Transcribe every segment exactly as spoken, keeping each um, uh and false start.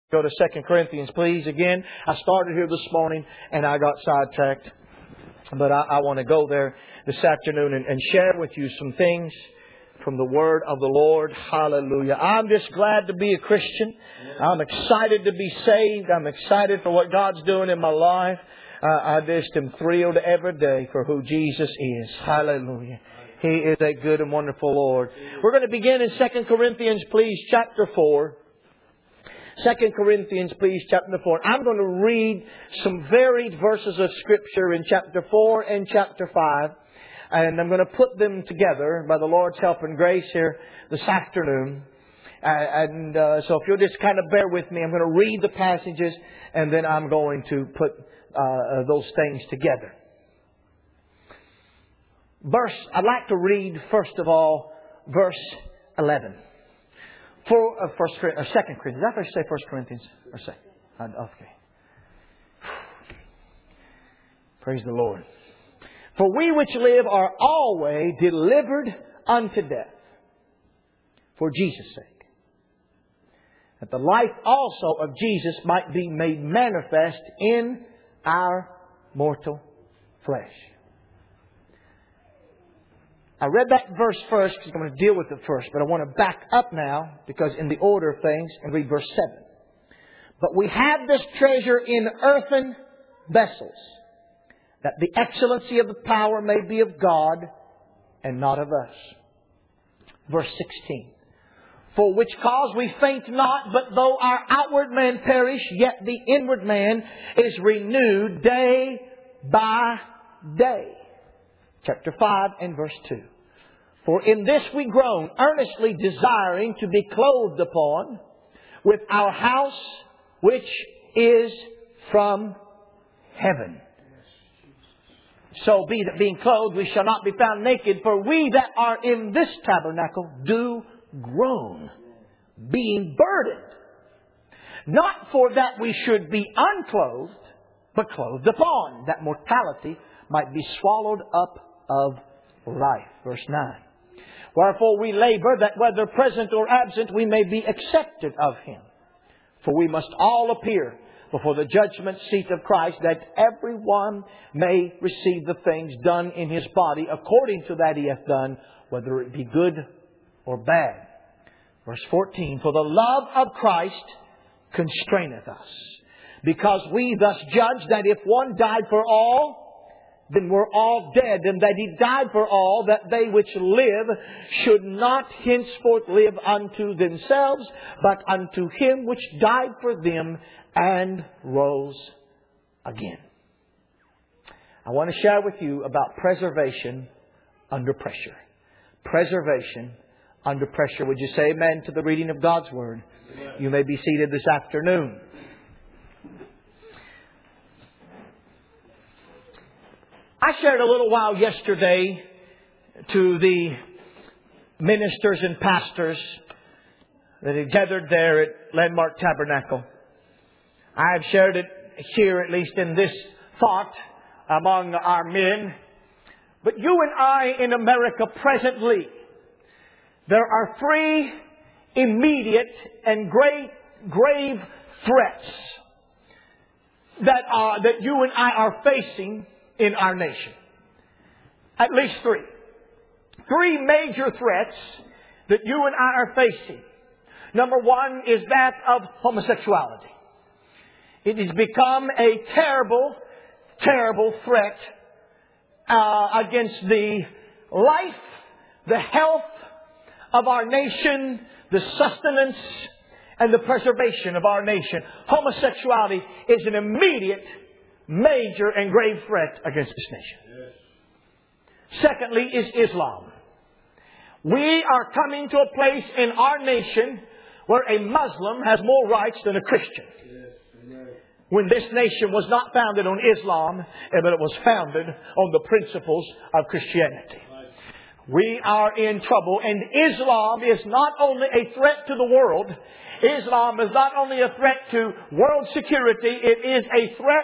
Go to Second Corinthians, please. Again, I started here this morning and I got sidetracked. But I, I want to go there this afternoon and, and share with you some things from the Word of the Lord. Hallelujah. I'm just glad to be a Christian. I'm excited to be saved. I'm excited for what God's doing in my life. Uh, I just am thrilled every day for who Jesus is. Hallelujah. He is a good and wonderful Lord. We're going to begin in Second Corinthians, please, chapter four. Second Corinthians, please, chapter four. I'm going to read some varied verses of Scripture in chapter four and chapter five. And I'm going to put them together by the Lord's help and grace here this afternoon. Uh, and uh, so if you'll just kind of bear with me, I'm going to read the passages and then I'm going to put uh, those things together. Verse, I'd like to read first of all, verse eleven. For, uh, first, or Second Corinthians. Did I first say First Corinthians? Or second? Uh, okay. Praise the Lord. For we which live are always delivered unto death for Jesus' sake, that the life also of Jesus might be made manifest in our mortal flesh. I read that verse first because I'm going to deal with it first. But I want to back up now because in the order of things and read verse seven. But we have this treasure in earthen vessels, that the excellency of the power may be of God and not of us. Verse sixteen. For which cause we faint not, but though our outward man perish, yet the inward man is renewed day by day. Chapter five and verse two. For in this we groan, earnestly desiring to be clothed upon with our house which is from heaven. So be that being clothed we shall not be found naked, for we that are in this tabernacle do groan, being burdened. Not for that we should be unclothed, but clothed upon, that mortality might be swallowed up of life. Verse nine. Wherefore we labor that whether present or absent we may be accepted of Him. For we must all appear before the judgment seat of Christ, that everyone may receive the things done in his body according to that he hath done, whether it be good or bad. Verse fourteen. For the love of Christ constraineth us, because we thus judge that if one died for all, then we're all dead, and that He died for all, that they which live should not henceforth live unto themselves, but unto Him which died for them and rose again. I want to share with you about preservation under pressure. Preservation under pressure. Would you say amen to the reading of God's Word? Amen. You may be seated this afternoon. I shared a little while yesterday to the ministers and pastors that had gathered there at Landmark Tabernacle. I have shared it here, at least in this thought, among our men. But you and I in America presently, there are three immediate and great, grave threats that, are, that you and I are facing in our nation. At least three. Three major threats that you and I are facing. Number one is that of homosexuality. It has become a terrible, terrible threat uh, against the life, the health of our nation, the sustenance and the preservation of our nation. Homosexuality is an immediate, major and grave threat against this nation. Yes. Secondly is Islam. We are coming to a place in our nation where a Muslim has more rights than a Christian. Yes. When this nation was not founded on Islam, but it was founded on the principles of Christianity. Right. We are in trouble, and Islam is not only a threat to the world. Islam is not only a threat to world security, it is a threat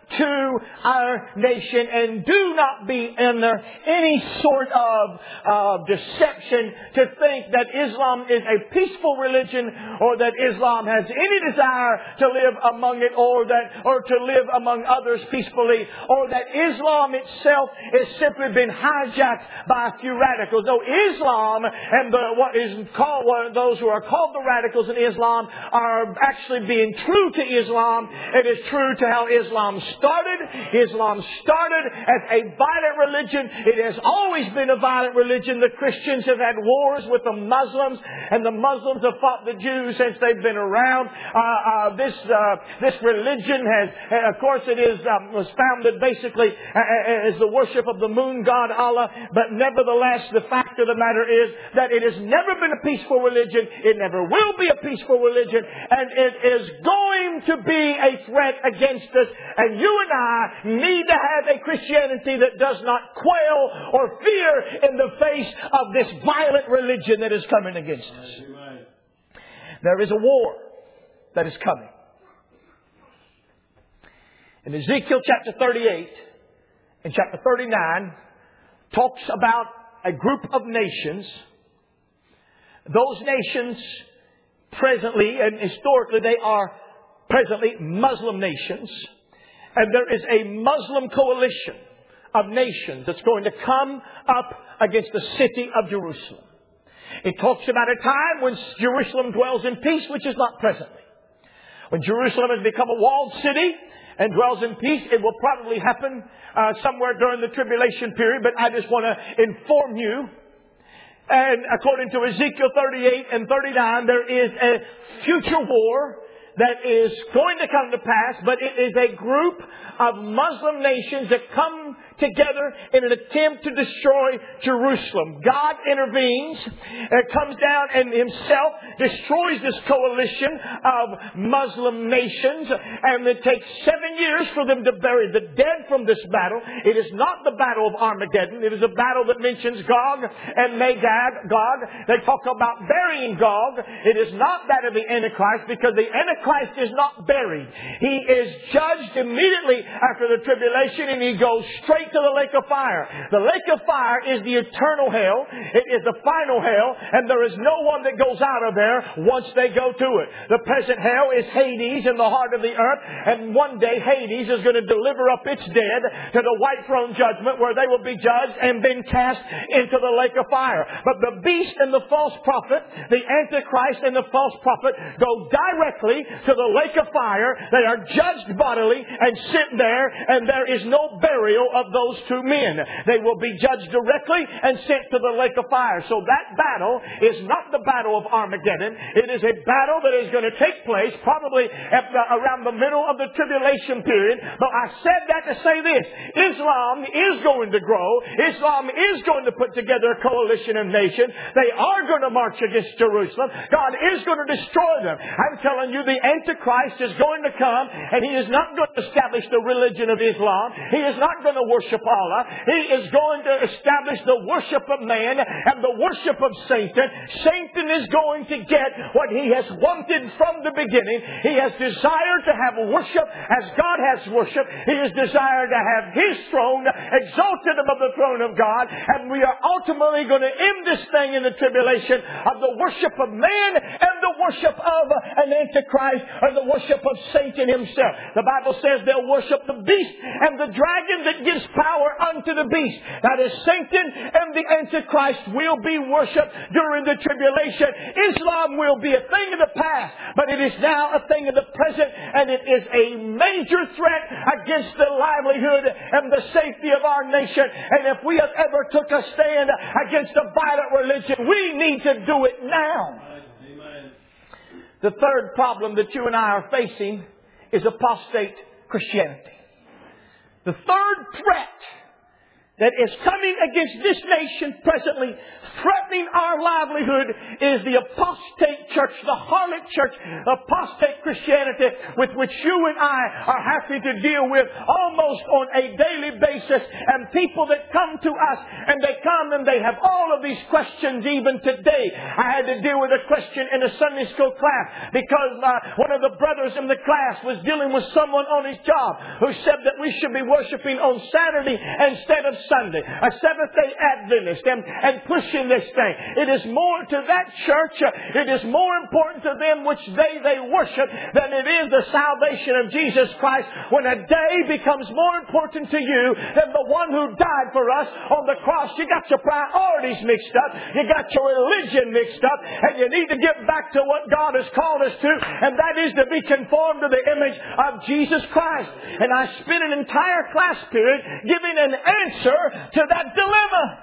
to our nation. And do not be under any sort of uh, deception to think that Islam is a peaceful religion, or that Islam has any desire to live among it, or that or to live among others peacefully, or that Islam itself has simply been hijacked by a few radicals. No, Islam and the, what is called what, those who are called the radicals in Islam are actually being true to Islam. It is true to how Islam started. Islam started as a violent religion. It has always been a violent religion. The Christians have had wars with the Muslims, and the Muslims have fought the Jews since they've been around. Uh, uh, this uh, this religion has, of course, it is um, was founded basically as the worship of the moon god Allah. But nevertheless, the fact of the matter is that it has never been a peaceful religion. It never will be a peaceful religion, and it is going to be a threat against us. And you and I need to have a Christianity that does not quail or fear in the face of this violent religion that is coming against us. There is a war that is coming. In Ezekiel chapter thirty-eight and chapter thirty-nine talks about a group of nations. Those nations presently and historically, they are presently Muslim nations. And there is a Muslim coalition of nations that's going to come up against the city of Jerusalem. It talks about a time when Jerusalem dwells in peace, which is not presently. When Jerusalem has become a walled city and dwells in peace, it will probably happen uh, somewhere during the tribulation period. But I just want to inform you. And according to Ezekiel thirty-eight and thirty-nine, there is a future war that is going to come to pass, but it is a group of Muslim nations that come together in an attempt to destroy Jerusalem. God intervenes and comes down and Himself destroys this coalition of Muslim nations, and it takes seven years for them to bury the dead from this battle. It is not the battle of Armageddon. It is a battle that mentions Gog and Magog. Gog. They talk about burying Gog. It is not that of the Antichrist, because the Antichrist is not buried. He is judged immediately after the tribulation, and he goes straight to the lake of fire. The lake of fire is the eternal hell. It is the final hell, and there is no one that goes out of there once they go to it. The present hell is Hades in the heart of the earth, and one day Hades is going to deliver up its dead to the white throne judgment, where they will be judged and then cast into the lake of fire. But the beast and the false prophet, the Antichrist and the false prophet, go directly to the lake of fire. They are judged bodily and sit there, and there is no burial of those two men. They will be judged directly and sent to the lake of fire. So that battle is not the battle of Armageddon. It is a battle that is going to take place probably at the, around the middle of the tribulation period. But I said that to say this: Islam is going to grow. Islam is going to put together a coalition of nations. They are going to march against Jerusalem. God is going to destroy them. I'm telling you, the Antichrist is going to come, and he is not going to establish the religion of Islam. He is not going to worship Allah. He is going to establish the worship of man and the worship of Satan. Satan is going to get what he has wanted from the beginning. He has desired to have worship as God has worship. He has desired to have His throne exalted above the throne of God. And we are ultimately going to end this thing in the tribulation of the worship of man and the worship of an Antichrist, or the worship of Satan himself. The Bible says they'll worship the beast and the dragon that gives power unto the beast. That is, Satan and the Antichrist will be worshipped during the tribulation. Islam will be a thing of the past, but it is now a thing of the present, and it is a major threat against the livelihood and the safety of our nation. And if we have ever took a stand against a violent religion, we need to do it now. Amen. The third problem that you and I are facing is apostate Christianity. The third threat that is coming against this nation presently threatening our livelihood is the apostate church, the harlot church, apostate Christianity with which you and I are having to deal with almost on a daily basis. And people that come to us and they come and they have all of these questions. Even today I had to deal with a question in a Sunday school class because uh, one of the brothers in the class was dealing with someone on his job who said that we should be worshiping on Saturday instead of Sunday. A Seventh-day Adventist and, and pushing this thing. It is more to that church, uh, it is more important to them which day they worship than it is the salvation of Jesus Christ. When a day becomes more important to you than the one who died for us on the cross, you got your priorities mixed up, you got your religion mixed up, and you need to get back to what God has called us to, and that is to be conformed to the image of Jesus Christ. And I spent an entire class period giving an answer to that dilemma.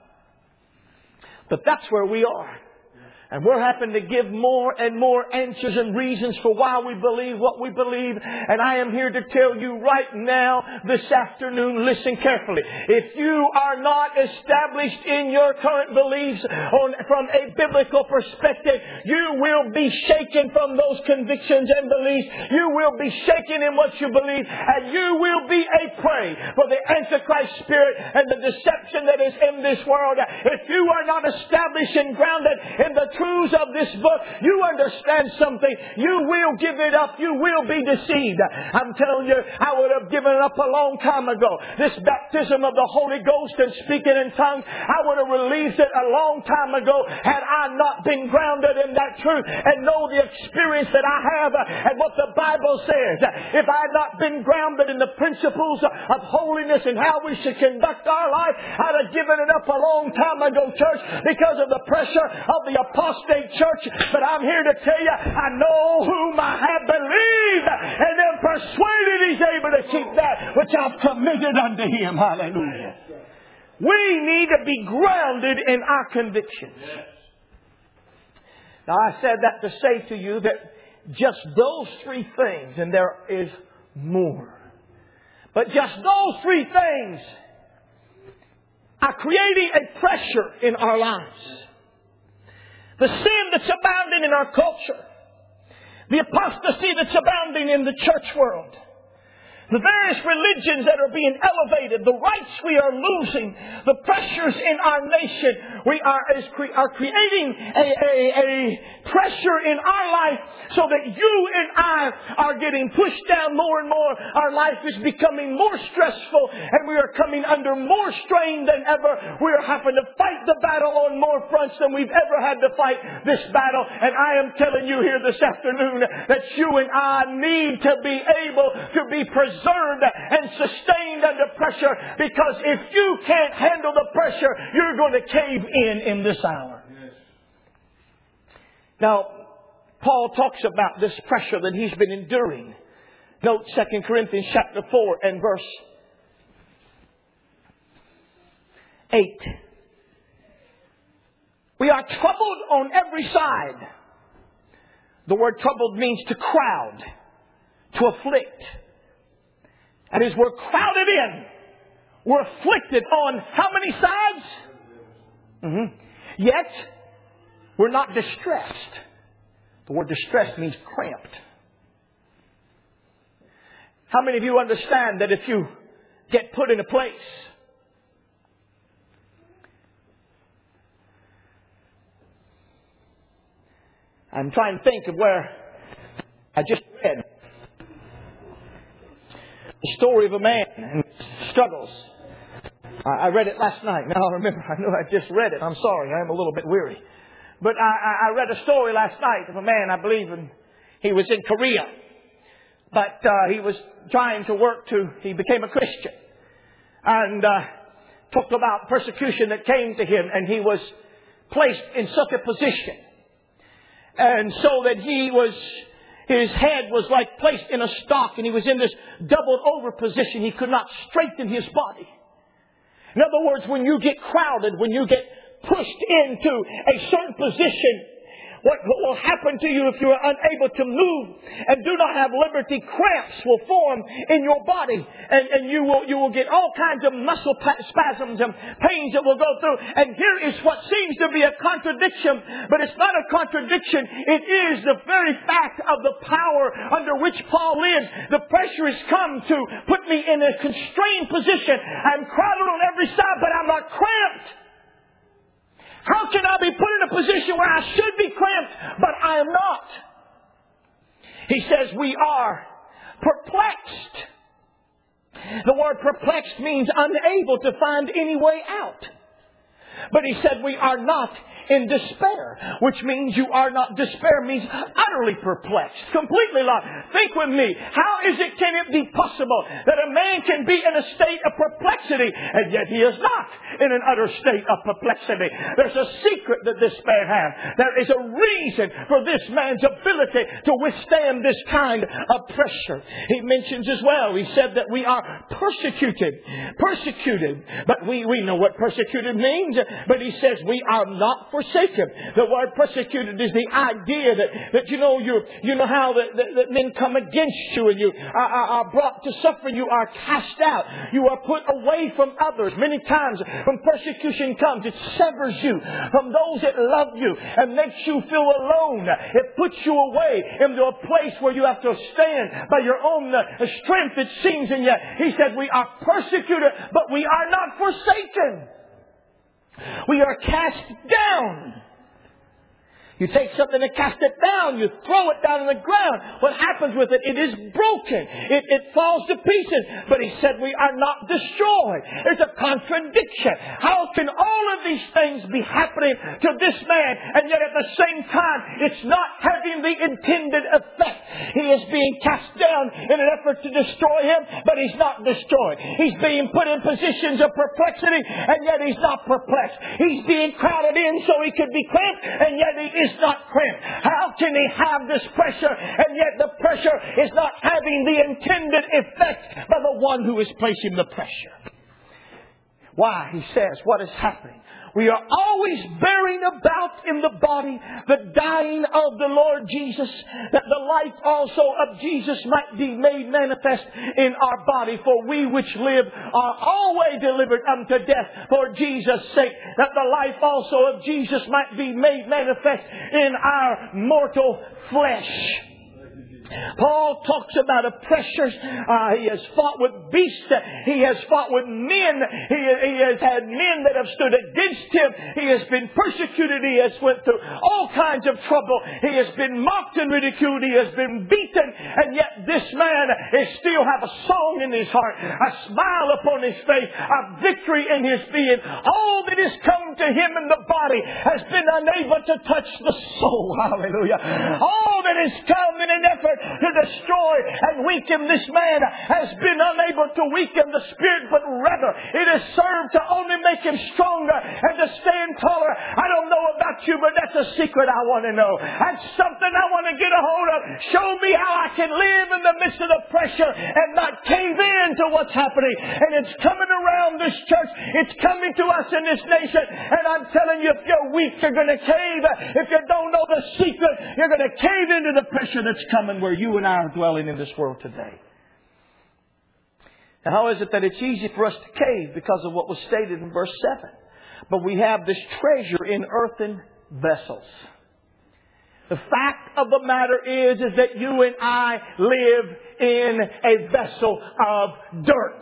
But that's where we are. And we're having to give more and more answers and reasons for why we believe what we believe. And I am here to tell you right now, this afternoon, listen carefully. If you are not established in your current beliefs on, from a biblical perspective, you will be shaken from those convictions and beliefs. You will be shaken in what you believe. And you will be a prey for the Antichrist spirit and the deception that is in this world. If you are not established and grounded in the truths of this book, you understand something. You will give it up. You will be deceived. I'm telling you, I would have given it up a long time ago. This baptism of the Holy Ghost and speaking in tongues, I would have released it a long time ago had I not been grounded in that truth and know the experience that I have and what the Bible says. If I had not been grounded in the principles of holiness and how we should conduct our life, I'd have given it up a long time ago, church, because of the pressure of the apostate church. But I'm here to tell you, I know whom I have believed, and am persuaded He's able to keep that which I've committed unto Him. Hallelujah. We need to be grounded in our convictions. Now, I said that to say to you that just those three things, and there is more, but just those three things are creating a pressure in our lives. The sin that's abounding in our culture. The apostasy that's abounding in the church world. The various religions that are being elevated. The rights we are losing. The pressures in our nation. We are, is cre- are creating a, a, a pressure in our life so that you and I are getting pushed down more and more. Our life is becoming more stressful and we are coming under more strain than ever. We are having to fight the battle on more fronts than we've ever had to fight this battle. And I am telling you here this afternoon that you and I need to be able to be preserved and sustained under pressure, because if you can't handle the pressure, you're going to cave in in this hour. Yes. Now, Paul talks about this pressure that he's been enduring. Note Second Corinthians chapter four and verse eight. We are troubled on every side. The word troubled means to crowd, to afflict. That is, we're crowded in. We're afflicted on how many sides? Mm-hmm. Yet, we're not distressed. The word distressed means cramped. How many of you understand that if you get put in a place, I'm trying to think of where I just read the story of a man and struggles. I read it last night. Now I remember, I know I just read it. I'm sorry, I am a little bit weary. But I, I read a story last night of a man, I believe, and he was in Korea. But uh, he was trying to work to, he became a Christian. And uh, talked about persecution that came to him, and he was placed in such a position. And so that he was, his head was like placed in a stock, and he was in this doubled over position. He could not straighten his body. In other words, when you get crowded, when you get pushed into a certain position, what, what will happen to you if you are unable to move and do not have liberty. Cramps will form in your body, and, and you will you will get all kinds of muscle spasms and pains that will go through. And here is what seems to be a contradiction, but it's not a contradiction. It is the very fact of the power under which Paul lives. The pressure has come to put me in a constrained position. I'm crowded on every side, but I'm not cramped. How can I be put in a position where I should be cramped, but I am not? He says we are perplexed. The word perplexed means unable to find any way out. But he said we are not in despair, which means you are not. Despair means utterly perplexed, completely lost. Think with me. How is it, can it be possible that a man can be in a state of perplexity and yet he is not in an utter state of perplexity? There's a secret that this man has. There is a reason for this man's ability to withstand this kind of pressure. He mentions as well, he said that we are persecuted. Persecuted. But we, we know what persecuted means. But he says we are not forsaken. The word persecuted is the idea that, that you know, you you know how that, that, that men come against you and you are, are, are brought to suffer. You are cast out. You are put away from others. Many times when persecution comes, it severs you from those that love you and makes you feel alone. It puts you away into a place where you have to stand by your own uh, strength, it seems. And yet he said we are persecuted, but we are not forsaken. We are cast down. You take something and cast it down. You throw it down on the ground. What happens with it? It is broken. It, it falls to pieces. But he said we are not destroyed. There's a contradiction. How can all of these things be happening to this man and yet at the same time it's not having the intended effect? He is being cast down in an effort to destroy him, but he's not destroyed. He's being put in positions of perplexity and yet he's not perplexed. He's being crowded in so he could be cramped and yet he is Is not cramped. How can he have this pressure and yet the pressure is not having the intended effect by the one who is placing the pressure? Why? He says, what is happening? We are always bearing about in the body the dying of the Lord Jesus, that the life also of Jesus might be made manifest in our body. For we which live are always delivered unto death for Jesus' sake, that the life also of Jesus might be made manifest in our mortal flesh. Paul talks about oppressors. Uh, he has fought with beasts. He has fought with men. He, he has had men that have stood against him. He has been persecuted. He has went through all kinds of trouble. He has been mocked and ridiculed. He has been beaten. And yet this man is still have a song in his heart, a smile upon his face, a victory in his being. All that has come to him in the body has been unable to touch the soul. Hallelujah. All that has come in an effort to destroy and weaken this man has been unable to weaken the spirit, but rather it has served to only make him stronger and to stand taller. I don't know about you, but that's a secret I want to know. That's something I want to get a hold of. Show me how I can live in the midst of the pressure and not cave in to what's happening. And it's coming around this church. It's coming to us in this nation. And I'm telling you, if you're weak, you're going to cave. If you don't know the secret, you're going to cave into the pressure that's coming where you and I are dwelling in this world today. Now, how is it that it's easy for us to cave? Because of what was stated in verse seven. But we have this treasure in earthen vessels. The fact of the matter is, is that you and I live in a vessel of dirt.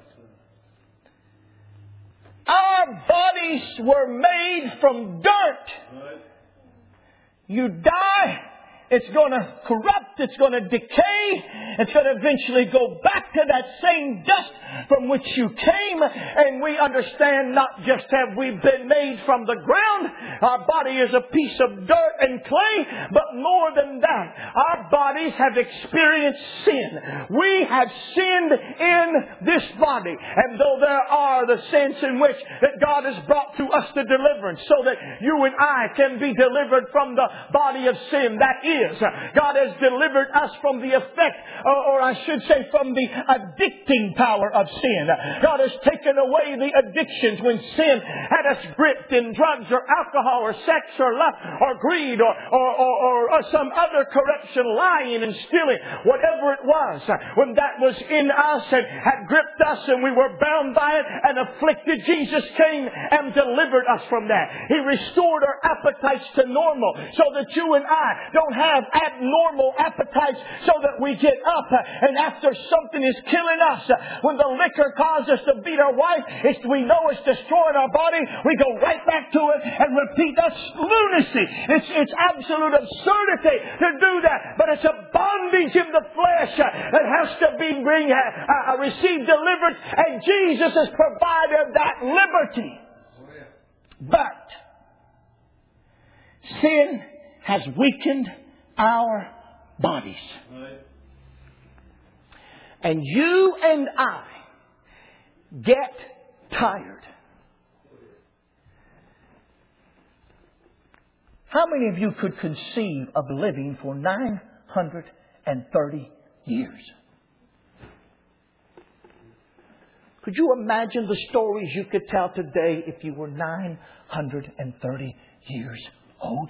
Our bodies were made from dirt. You die, it's going to corrupt, it's going to decay, it's going to eventually go back to that same dust from which you came. And we understand not just have we been made from the ground, our body is a piece of dirt and clay, but more than that, our bodies have experienced sin. We have sinned in this body. And though there are the sins in which that God has brought to us the deliverance so that you and I can be delivered from the body of sin, that is is. God has delivered us from the effect, or I should say from the addicting power of sin. God has taken away the addictions when sin had us gripped in drugs or alcohol or sex or lust or greed or, or, or, or some other corruption, lying and stealing, whatever it was. When that was in us and had gripped us and we were bound by it and afflicted, Jesus came and delivered us from that. He restored our appetites to normal so that you and I don't have abnormal appetites, so that we get up and after something is killing us, when the liquor causes us to beat our wife, it's, we know it's destroying our body, we go right back to it and repeat. That's lunacy. It's, it's absolute absurdity to do that. But it's a bondage in the flesh that has to be bring, uh, uh, receive deliverance, and Jesus has provided that liberty. But sin has weakened our bodies. And you and I get tired. How many of you could conceive of living for nine hundred thirty years? Could you imagine the stories you could tell today if you were nine hundred thirty years old?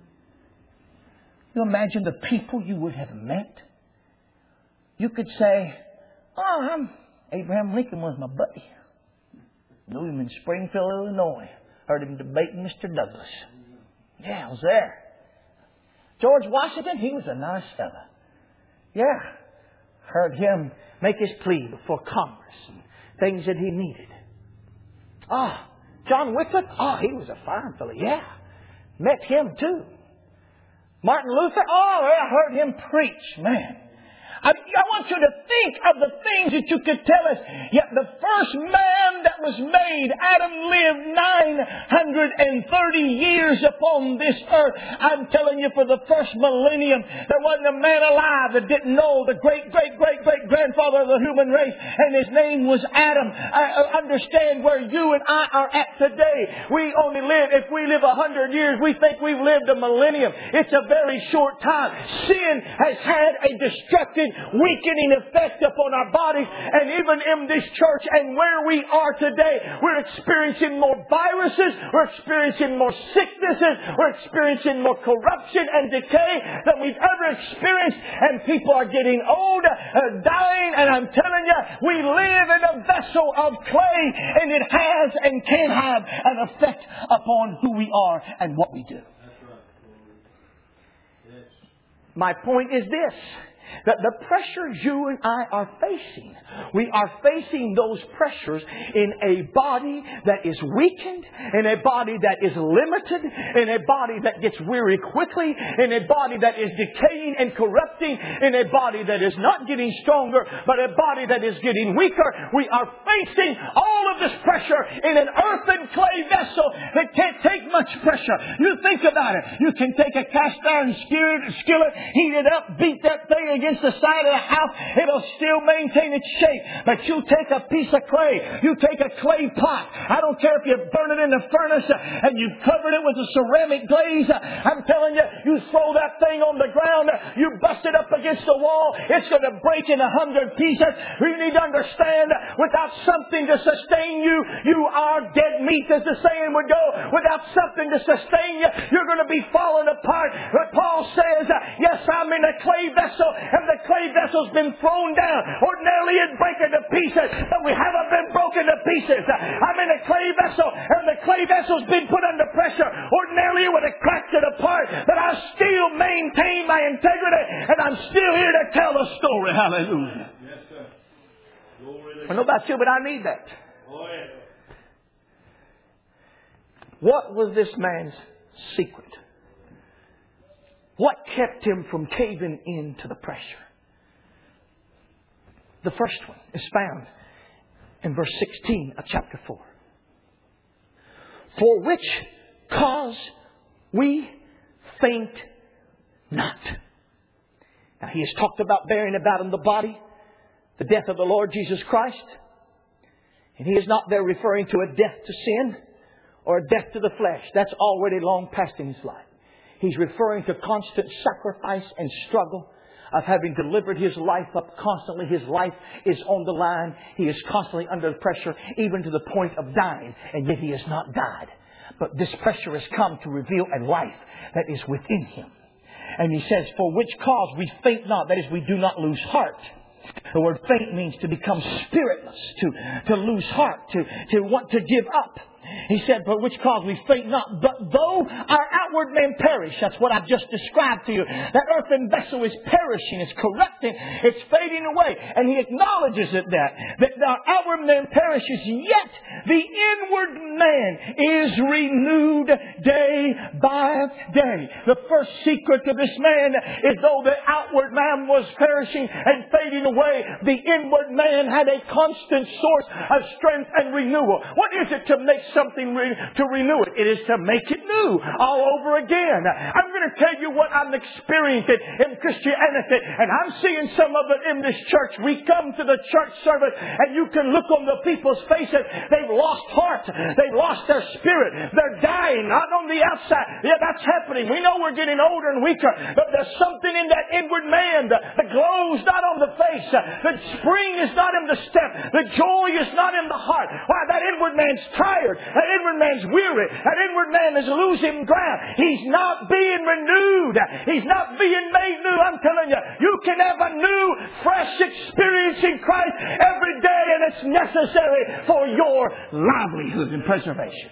You imagine the people you would have met? You could say, oh, I'm Abraham Lincoln was my buddy. Knew him in Springfield, Illinois. Heard him debating Mister Douglas. Yeah, I was there. George Washington, he was a nice fella. Yeah, heard him make his plea before Congress and things that he needed. Ah, John Wycliffe, oh, he was a fine fella. Yeah, met him too. Martin Luther, oh, yeah, I heard him preach. Man, I, I want you to think of the things that you could tell us. Yet the first man that was made, Adam, lived nine hundred thirty years upon this earth. I'm telling you, for the first millennium, there wasn't a man alive that didn't know the great, great, great, great grandfather of the human race. And his name was Adam. I understand where you and I are at today. We only live, if we live a hundred years, we think we've lived a millennium. It's a very short time. Sin has had a destructive, weakening effect upon our bodies, and even in this church and where we are today, we're experiencing more viruses, we're experiencing more sicknesses, we're experiencing more corruption and decay than we've ever experienced, and people are getting old, uh, dying, and I'm telling you, we live in a vessel of clay, and it has and can have an effect upon who we are and what we do. My point is this, that the pressures you and I are facing, we are facing those pressures in a body that is weakened, in a body that is limited, in a body that gets weary quickly, in a body that is decaying and corrupting, in a body that is not getting stronger, but a body that is getting weaker. We are facing all of this pressure in an earthen clay vessel that can't take much pressure. You think about it. You can take a cast iron skillet, heat it up, beat that thing against the side of the house, it'll still maintain its shape. But you take a piece of clay, you take a clay pot, I don't care if you burn it in the furnace and you've covered it with a ceramic glaze, I'm telling you, you throw that thing on the ground, you bust it up against the wall, it's going to break in a hundred pieces. You need to understand, without something to sustain you, you are dead meat, as the saying would go. Without something to sustain you, you're going to be falling apart. But Paul says, yes, I'm in a clay vessel, and the clay vessel's been thrown down. Ordinarily it'd break into pieces, but we haven't been broken to pieces. I'm in a clay vessel, and the clay vessel's been put under pressure. Ordinarily it would have cracked it apart, but I still maintain my integrity, and I'm still here to tell the story. Hallelujah. Yes, sir. I don't know about you, but I need that. Oh, yeah. What was this man's secret? What kept him from caving into the pressure? The first one is found in verse sixteen of chapter four. For which cause we faint not. Now he has talked about bearing about in the body the death of the Lord Jesus Christ. And he is not there referring to a death to sin or a death to the flesh. That's already long past in his life. He's referring to constant sacrifice and struggle of having delivered His life up constantly. His life is on the line. He is constantly under pressure, even to the point of dying. And yet He has not died. But this pressure has come to reveal a life that is within Him. And He says, for which cause we faint not. That is, we do not lose heart. The word faint means to become spiritless, to, to lose heart, to, to want to give up. He said, for which cause we faint not. But though our outward man perish, that's what I've just described to you. That earthen vessel is perishing, it's corrupting, it's fading away. And He acknowledges it that. That our outward man perishes, yet the inward man is renewed day by day. The first secret to this man is though the outward man was perishing and fading away, the inward man had a constant source of strength and renewal. What is it to make something re- to renew it? It is to make it new all over again. I'm going to tell you what I'm experiencing in Christianity, and I'm seeing some of it in this church. We come to the church service and you can look on the people's faces. They've lost heart. They've lost their spirit. They're dying, not on the outside. Yeah, that's happening. We know we're getting older and weaker, but there's something in that inward man. The, the glow's not on the face. The spring is not in the step. The joy is not in the heart. Why? That inward man's tired. That inward man's weary. That inward man is losing ground. He's not being renewed. He's not being made new. I'm telling you, you can have a new, fresh experience in Christ every day, and it's necessary for your livelihood and preservation.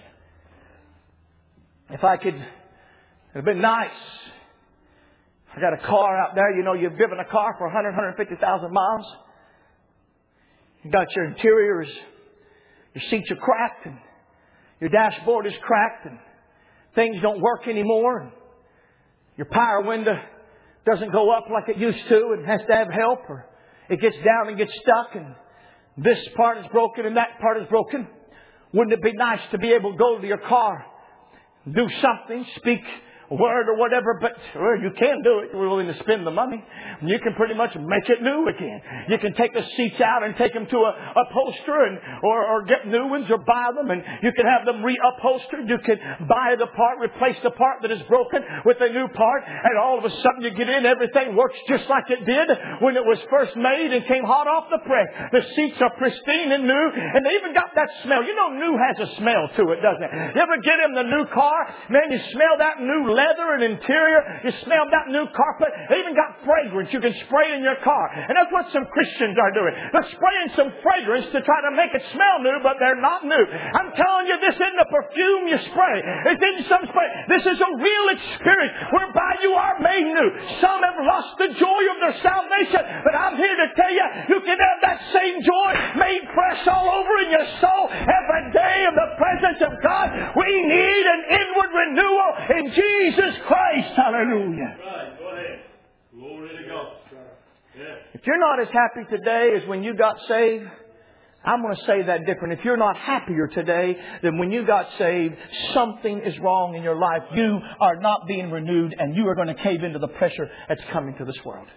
If I could, it'd have been nice. I got a car out there. You know, you've driven a car for one hundred, one hundred fifty thousand miles. You got your interiors, your seats are cracked, and your dashboard is cracked, and things don't work anymore. And your power window doesn't go up like it used to and has to have help, or it gets down and gets stuck, and this part is broken and that part is broken. Wouldn't it be nice to be able to go to your car, do something, speak a word or whatever, but well, you can do it. You're willing to spend the money. You can pretty much make it new again. You can take the seats out and take them to a upholsterer and, or, or get new ones or buy them, and you can have them reupholstered. You can buy the part, replace the part that is broken with a new part, and all of a sudden you get in, everything works just like it did when it was first made and came hot off the press. The seats are pristine and new, and they even got that smell. You know, new has a smell to it, doesn't it? You ever get in the new car, man, you smell that new leather and interior. You smell that new carpet. They even got fragrance you can spray in your car. And that's what some Christians are doing. They're spraying some fragrance to try to make it smell new, but they're not new. I'm telling you, this isn't a perfume you spray. It's in some spray. This is a real experience whereby you are made new. Some have lost the joy of their salvation, but I'm here to tell you, you can have that same joy made fresh all over in your soul every day in the presence of God. We need an inward renewal in Jesus Jesus Christ. Hallelujah. Right, go ahead. Glory to God. Yeah. If you're not as happy today as when you got saved, I'm going to say that different. If you're not happier today than when you got saved, something is wrong in your life. You are not being renewed, and you are going to cave into the pressure that's coming to this world.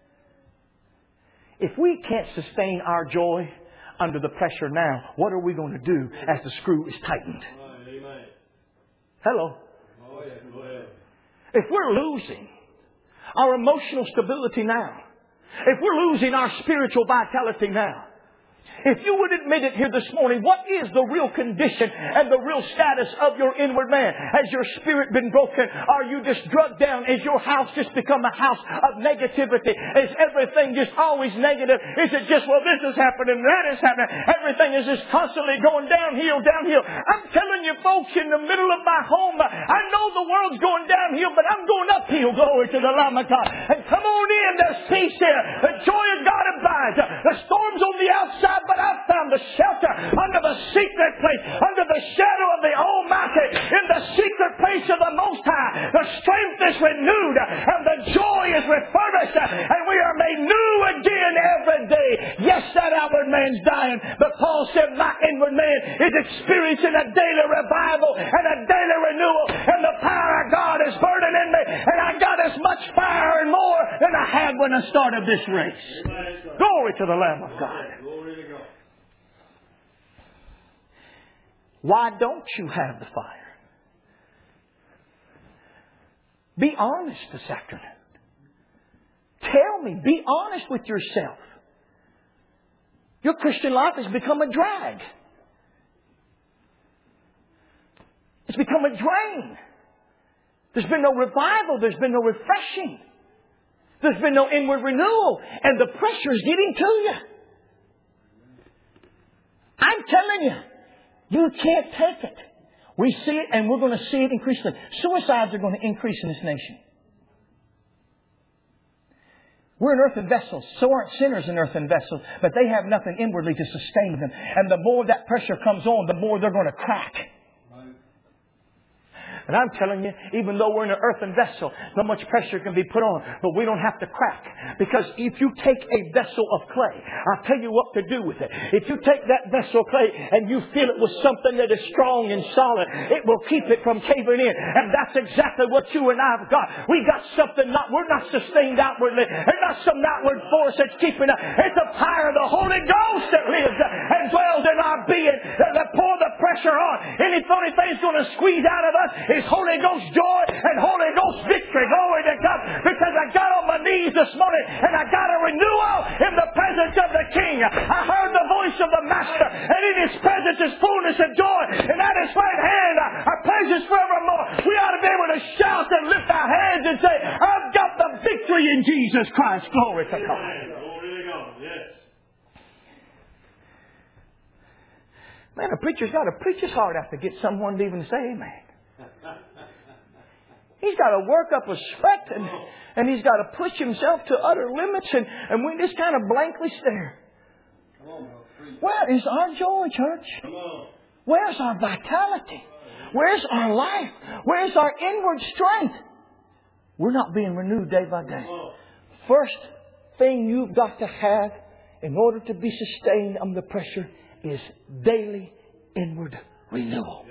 If we can't sustain our joy under the pressure now, what are we going to do as the screw is tightened? Amen. Hello. Oh, yeah. Go ahead. If we're losing our emotional stability now, if we're losing our spiritual vitality now, if you would admit it here this morning, what is the real condition and the real status of your inward man? Has your spirit been broken? Are you just drugged down? Is your house just become a house of negativity? Is everything just always negative? Is it just, well, this is happening, that is happening. Everything is just constantly going downhill, downhill. I'm telling you folks, in the middle of my home, I know the world's going downhill, but I'm going uphill. Glory to the Lamb of God. And come on in, there's peace here. The joy of God abides. The storm's on the outside, but I've found the shelter under the secret place, under the shadow of the Almighty, in the secret place of the Most High. The strength is renewed, and the joy is refurbished, and we are made new again every day. Yes, that outward man's dying, but Paul said my inward man is experiencing a daily revival and a daily renewal, and the power of God is burning in me, and I got as much fire and more than I had when I started this race. Glory to the Lamb of God. Why don't you have the fire? Be honest this afternoon. Tell me. Be honest with yourself. Your Christian life has become a drag. It's become a drain. There's been no revival. There's been no refreshing. There's been no inward renewal. And the pressure is getting to you. I'm telling you, you can't take it. We see it, and we're going to see it increasingly. Suicides are going to increase in this nation. We're an earthen vessel. So aren't sinners an earthen vessel. But they have nothing inwardly to sustain them. And the more that pressure comes on, the more they're going to crack. And I'm telling you, even though we're in an earthen vessel, so much pressure can be put on. But we don't have to crack. Because if you take a vessel of clay, I'll tell you what to do with it. If you take that vessel of clay and you fill it with something that is strong and solid, it will keep it from caving in. And that's exactly what you and I have got. We got something not, we're not sustained outwardly. There's not some outward force that's keeping us. It's the power of the Holy Ghost that lives and dwells in our being that pour the pressure on. Any funny thing's going to squeeze out of us is Holy Ghost joy and Holy Ghost victory. Glory to God. Because I got on my knees this morning and I got a renewal in the presence of the King. I heard the voice of the Master, and in His presence is fullness of joy, and at His right hand are pleasures forevermore. We ought to be able to shout and lift our hands and say, I've got the victory in Jesus Christ. Glory to God. Glory to God. Yes. Man, a preacher's got to preach his heart out to get someone to even say amen. He's got to work up a sweat, and, and he's got to push himself to utter limits, and, and we just kind of blankly stare. Where is our joy, church? Where's our vitality? Where's our life? Where's our inward strength? We're not being renewed day by day. First thing you've got to have in order to be sustained under pressure is daily inward renewal.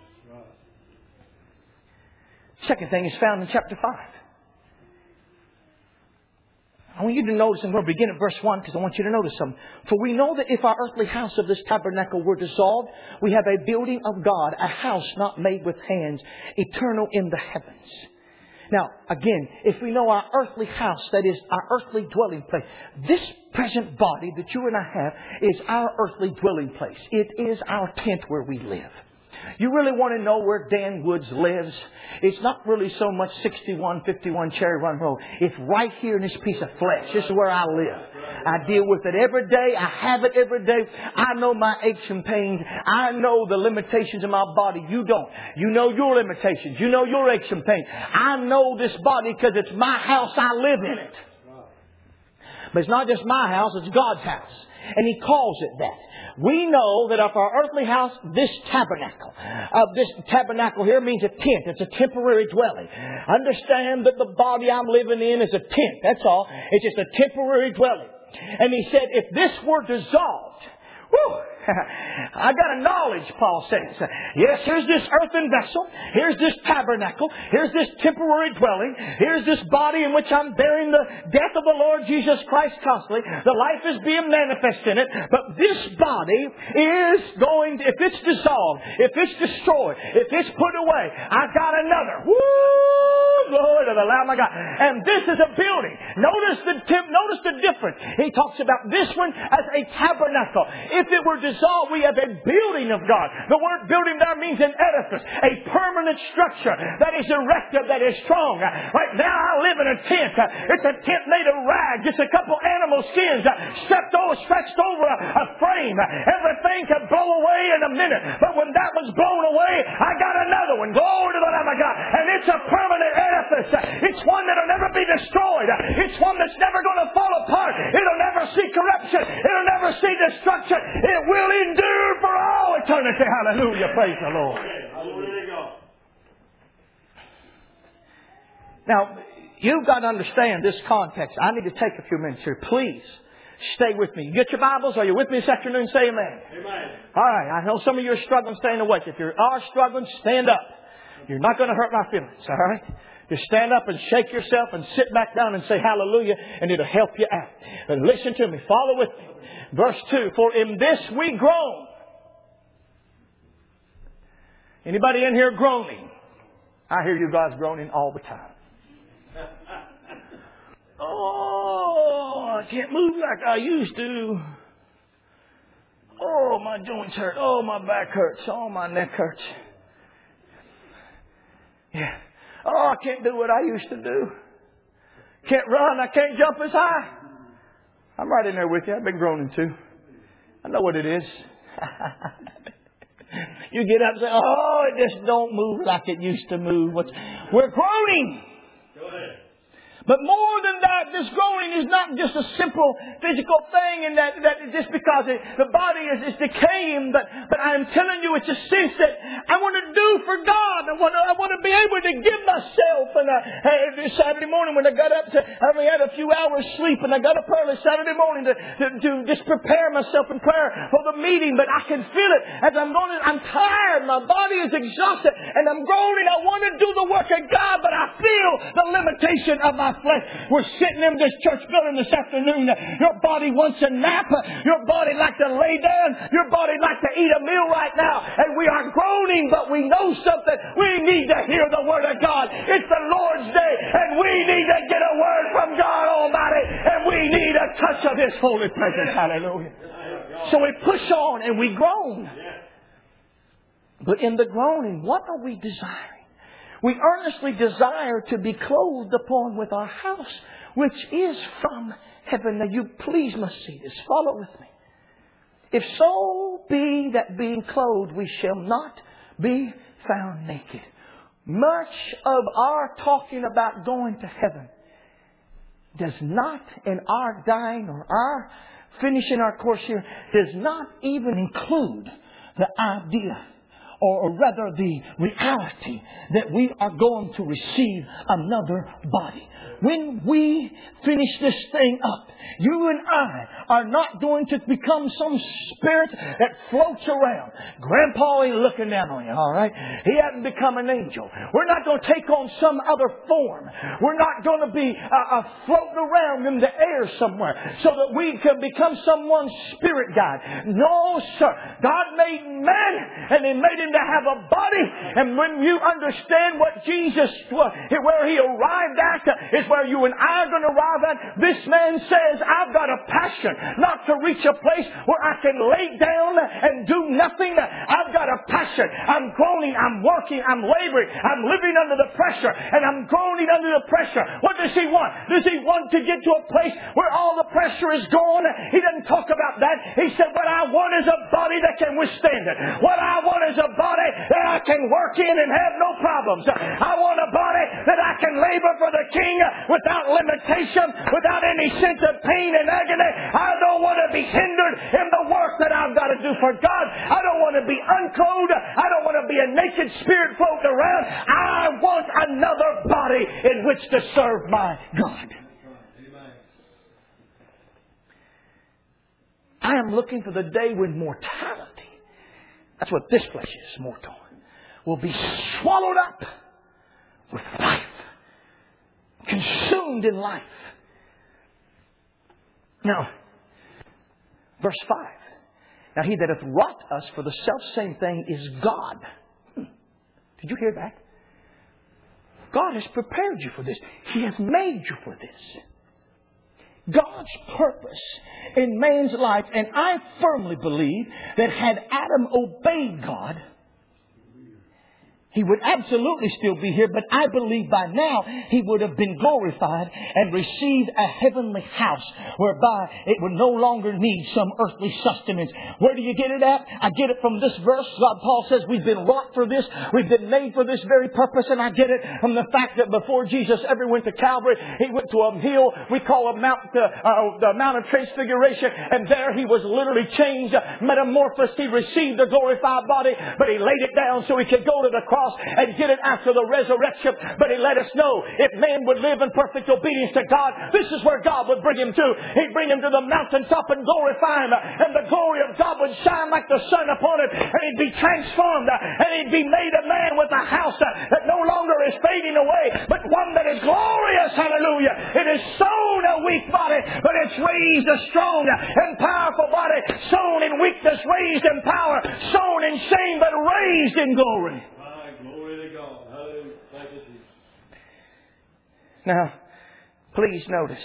Second thing is found in chapter five. I want you to notice, and we'll begin at verse one because I want you to notice something. For we know that if our earthly house of this tabernacle were dissolved, we have a building of God, a house not made with hands, eternal in the heavens. Now, again, if we know our earthly house, that is our earthly dwelling place, this present body that you and I have is our earthly dwelling place. It is our tent where we live. You really want to know where Dan Woods lives? It's not really so much sixty-one fifty-one Cherry Run Road. It's right here in this piece of flesh. This is where I live. I deal with it every day. I have it every day. I know my aches and pains. I know the limitations of my body. You don't. You know your limitations. You know your aches and pains. I know this body because it's my house. I live in it. But it's not just my house. It's God's house. And He calls it that. We know that of our earthly house, this tabernacle, of this tabernacle here means a tent. It's a temporary dwelling. Understand that the body I'm living in is a tent. That's all. It's just a temporary dwelling. And He said, if this were dissolved, whew, I got a knowledge, Paul says. Yes, here's this earthen vessel. Here's this tabernacle. Here's this temporary dwelling. Here's this body in which I'm bearing the death of the Lord Jesus Christ constantly. The life is being manifest in it. But this body is going to, if it's dissolved, if it's destroyed, if it's put away, I got another. Woo! Glory to the Lamb of God. And this is a building. Notice the, notice the difference. He talks about this one as a tabernacle. If it were dissolved, we have a building of God. The word building there means an edifice, a permanent structure that is erected, that is strong. Right now I live in a tent. It's a tent made of rags. It's a couple animal skins stretched over, stretched over a, a frame. Everything can blow away in a minute. But when that was blown away, I got another one. Glory to the Lamb of God. And it's a permanent edifice. It's one that'll never be destroyed. It's one that's never going to fall apart. It'll never see corruption. It'll never see destruction. It will endure for all eternity. Hallelujah. Praise the Lord. Now, you've got to understand this context. I need to take a few minutes here. Please stay with me. You get your Bibles? Are you with me this afternoon? Say amen. Amen. All right. I know some of you are struggling staying awake. If you are struggling, stand up. You're not going to hurt my feelings. All right? Just stand up and shake yourself and sit back down and say hallelujah, and it'll help you out. But listen to me. Follow with me. Verse two, for in this we groan. Anybody in here groaning? I hear you guys groaning all the time. Oh, I can't move like I used to. Oh, my joints hurt. Oh, my back hurts. Oh, my neck hurts. Yeah. Oh, I can't do what I used to do. Can't run. I can't jump as high. I'm right in there with you. I've been groaning too. I know what it is. You get up and say, oh, it just don't move like it used to move. What's... We're groaning. Go ahead. But more than that, this groaning is not just a simple physical thing, and that, that just because it, the body is, is decaying. But, but I'm telling you, it's a sense that I want to do for God. I want to, I want to be able to give myself. And uh, hey, this Saturday morning when I got up to, I only had a few hours sleep, and I got up early Saturday morning to, to, to just prepare myself in prayer for the meeting. But I can feel it as I'm going. I'm tired. My body is exhausted, and I'm groaning. I want to do the work of God, but I feel the limitation of my flesh. We're sitting in this church building this afternoon. Your body wants a nap. Your body likes to lay down. Your body likes to eat a meal right now. And we are groaning, but we know something. We need to hear the Word of God. It's the Lord's day, and we need to get a word from God Almighty, and we need a touch of His holy presence. Hallelujah. So we push on and we groan. But in the groaning, what are we desiring? We earnestly desire to be clothed upon with our house, which is from heaven. Now you please must see this. Follow with me. If so be that being clothed we shall not be found naked. Much of our talking about going to heaven does not, in our dying or our finishing our course here, does not even include the idea, or rather the reality, that we are going to receive another body. When we finish this thing up, you and I are not going to become some spirit that floats around. Grandpa ain't looking down on you, all right? He hasn't become an angel. We're not going to take on some other form. We're not going to be uh, uh, floating around in the air somewhere so that we can become someone's spirit guide. No, sir. God made man, and He made him to have a body. And when you understand what Jesus, where He arrived at, is where you and I are going to arrive at. This man says, I've got a passion not to reach a place where I can lay down and do nothing. I've got a passion. I'm groaning. I'm working. I'm laboring. I'm living under the pressure. And I'm groaning under the pressure. What does he want? Does he want to get to a place where all the pressure is gone? He doesn't talk about that. He said, what I want is a body that can withstand it. What I want is a body that I can work in and have no problems. I want a body that I can labor for the King without limitation, without any sense of pain and agony. I don't want to be hindered in the work that I've got to do for God. I don't want to be unclothed. I don't want to be a naked spirit floating around. I want another body in which to serve my God. I am looking for the day when mortality, that's what this flesh is, mortal, will be swallowed up with life. Consumed in life. Now, verse five. Now he that hath wrought us for the selfsame thing is God. Hmm. Did you hear that? God has prepared you for this. He has made you for this. God's purpose in man's life, and I firmly believe that had Adam obeyed God, he would absolutely still be here, but I believe by now he would have been glorified and received a heavenly house whereby it would no longer need some earthly sustenance. Where do you get it at? I get it from this verse. God, Paul says we've been wrought for this. We've been made for this very purpose, and I get it from the fact that before Jesus ever went to Calvary, He went to a hill we call a mount, uh, uh, the Mount of Transfiguration, and there He was literally changed, metamorphosed. He received a glorified body, but He laid it down so He could go to the cross and get it after the resurrection. But He let us know if man would live in perfect obedience to God, this is where God would bring him to. He'd bring him to the mountaintop and glorify him, and the glory of God would shine like the sun upon him, and he'd be transformed, and he'd be made a man with a house that no longer is fading away, but one that is glorious. Hallelujah. It is sown a weak body, but it's raised a strong and powerful body, sown in weakness, raised in power, sown in shame, but raised in glory. Glory to God. Hallelujah. Thank you, Jesus. Now, Please notice.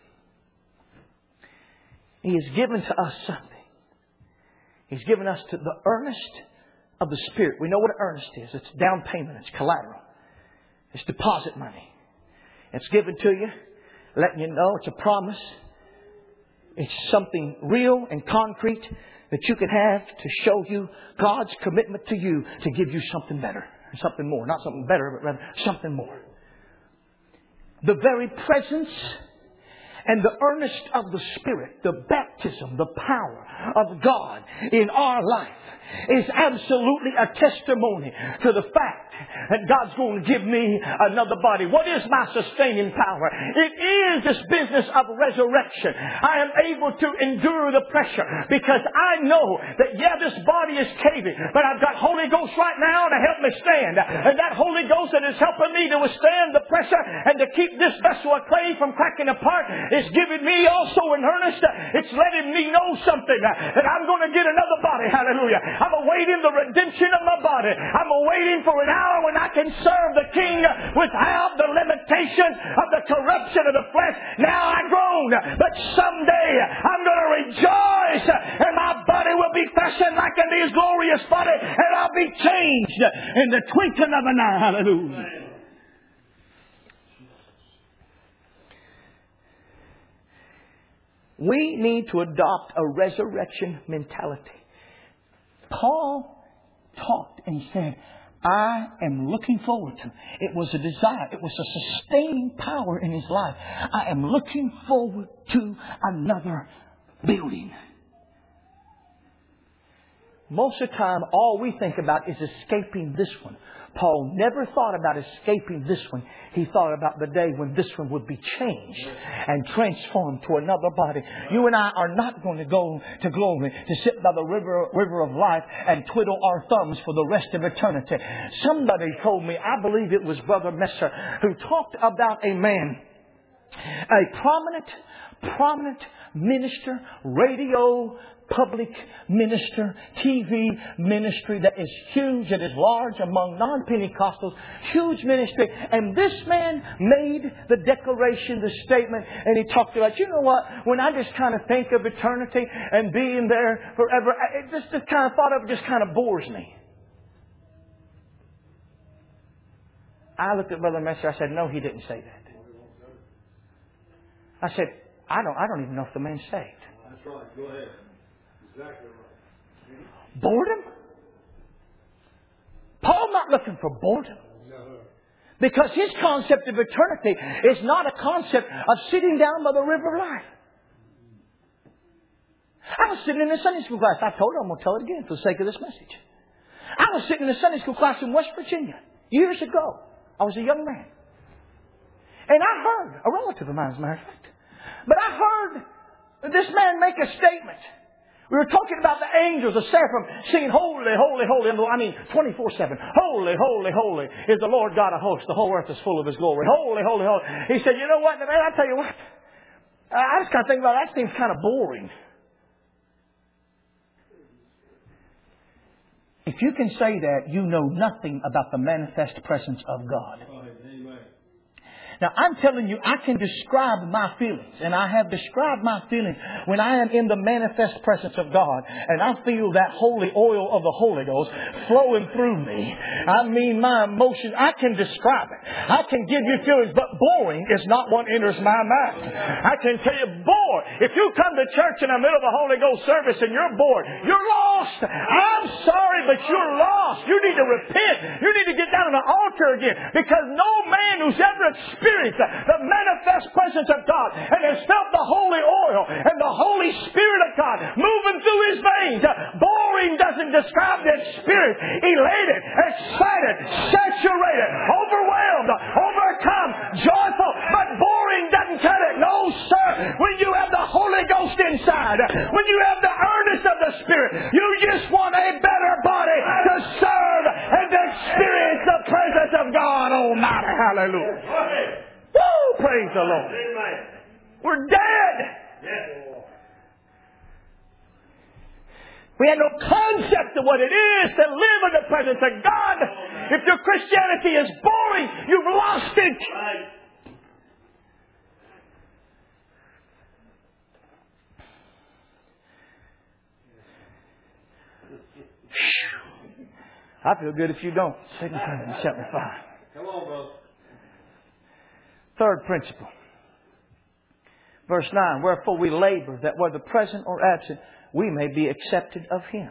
He has given to us something. He's given us to the earnest of the Spirit. We know what an earnest is. It's down payment. It's collateral. It's deposit money. It's given to you, letting you know it's a promise. It's something real and concrete that you can have to show you God's commitment to you to give you something better. Something more. Not something better, but rather something more. The very presence and the earnest of the Spirit, the baptism, the power of God in our life is absolutely a testimony to the fact that God's going to give me another body. What is my sustaining power? It is this business of resurrection. I am able to endure the pressure because I know that, yeah, this body is caving, but I've got Holy Ghost right now to help me stand. And that Holy Ghost that is helping me to withstand the pressure and to keep this vessel of clay from cracking apart is giving me also in earnest. It's letting me know something, that I'm going to get another body. Hallelujah. I'm awaiting the redemption of my body. I'm awaiting for an hour when I can serve the King without the limitation of the corruption of the flesh. Now I groan, but someday I'm going to rejoice and my body will be fashioned like unto His glorious body, and I'll be changed in the twinkling of an eye. Hallelujah. We need to adopt a resurrection mentality. Paul talked and said, I am looking forward to. It was a desire. It was a sustaining power in his life. I am looking forward to another building. Most of the time, all we think about is escaping this one. Paul never thought about escaping this one. He thought about the day when this one would be changed and transformed to another body. You and I are not going to go to glory to sit by the river, river of life and twiddle our thumbs for the rest of eternity. Somebody told me, I believe it was Brother Messer, who talked about a man, a prominent, prominent minister, radio public minister, T V ministry that is huge, that is large among non-Pentecostals, huge ministry. And this man made the declaration, the statement, and he talked about, you know what, when I just kind of think of eternity and being there forever, it just, just kind of thought of it just kind of bores me. I looked at Brother Messer, I said, no, he didn't say that. I said, I don't, I don't even know if the man's saved. That's right, go ahead. Exactly right. Boredom? Paul's not looking for boredom. No. Because his concept of eternity is not a concept of sitting down by the river of life. I was sitting in a Sunday school class. I told her, I'm going to tell it again for the sake of this message. I was sitting in a Sunday school class in West Virginia years ago. I was a young man. And I heard, a relative of mine as a matter of fact, but I heard this man make a statement. We were talking about the angels, the seraphim, singing, holy, holy, holy. I mean, twenty-four seven. Holy, holy, holy is the Lord God of hosts. The whole earth is full of His glory. Holy, holy, holy. He said, you know what, man, I tell you what. I just kind of think about that. That seems kind of boring. If you can say that, you know nothing about the manifest presence of God. Now, I'm telling you, I can describe my feelings. And I have described my feelings when I am in the manifest presence of God. And I feel that holy oil of the Holy Ghost flowing through me. I mean, my emotions, I can describe it. I can give you feelings. But boring is not what enters my mind. I can tell you, bored. If you come to church in the middle of a Holy Ghost service and you're bored, you're lost. I'm sorry, but you're lost. You need to repent. You need to get down on the altar again. Because no man who's ever experienced the manifest presence of God and has felt the holy oil and the Holy Spirit of God moving through his veins. Boring doesn't describe the experience. Elated, excited, saturated, overwhelmed, overcome, joyful. But boring doesn't cut it. No, sir. When you have the Holy Ghost inside, when you have the earnest of the Spirit, you just want a better body to serve and to experience the presence of God Almighty. Hallelujah. Woo! Praise the Lord. We're dead. We had no concept of what it is to live in the presence of God. If your Christianity is boring, you've lost it. I feel good if you don't. Second Corinthians chapter five. Come on, brother. Third principle. Verse nine. Wherefore we labor that whether present or absent, we may be accepted of Him.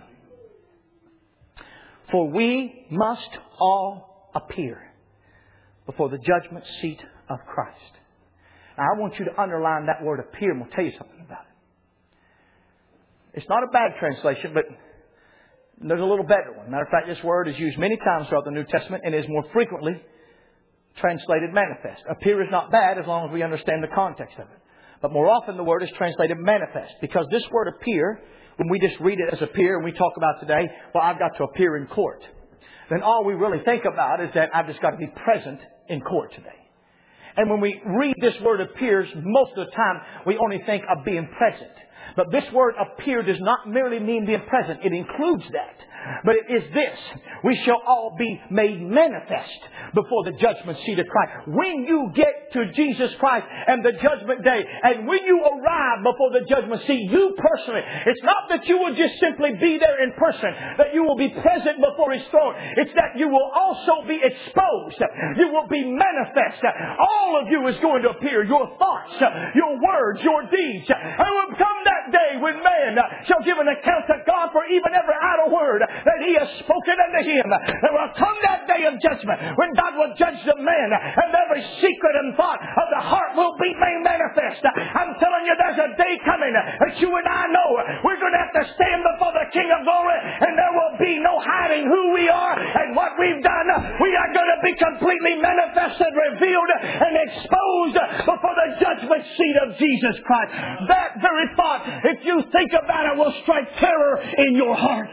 For we must all appear before the judgment seat of Christ. Now, I want you to underline that word appear, and we'll tell you something about it. It's not a bad translation, but there's a little better one. Matter of fact, this word is used many times throughout the New Testament and is more frequently translated manifest. Appear is not bad as long as we understand the context of it. But more often the word is translated manifest, because this word appear, when we just read it as appear and we talk about today, well, I've got to appear in court. Then all we really think about is that I've just got to be present in court today. And when we read this word appears, most of the time we only think of being present. But this word appear does not merely mean being present. It includes that. But it is this. We shall all be made manifest before the judgment seat of Christ. When you get to Jesus Christ and the judgment day, and when you arrive before the judgment seat, you personally, it's not that you will just simply be there in person, that you will be present before His throne. It's that you will also be exposed. You will be manifest. All of you is going to appear. Your thoughts, your words, your deeds. And will come that day when man shall give an account to God for even every idle word that he has spoken unto him. There will come that day of judgment when God will judge the man, and every secret and thought of the heart will be made manifest. I'm telling you, there's a day coming that you and I know we're going to have to stand before the King of Glory, and there will be no hiding who we are and what we've done. We are going to be completely manifested, revealed, and exposed before the judgment seat of Jesus Christ. That very thought, if you think about it, will strike terror in your heart.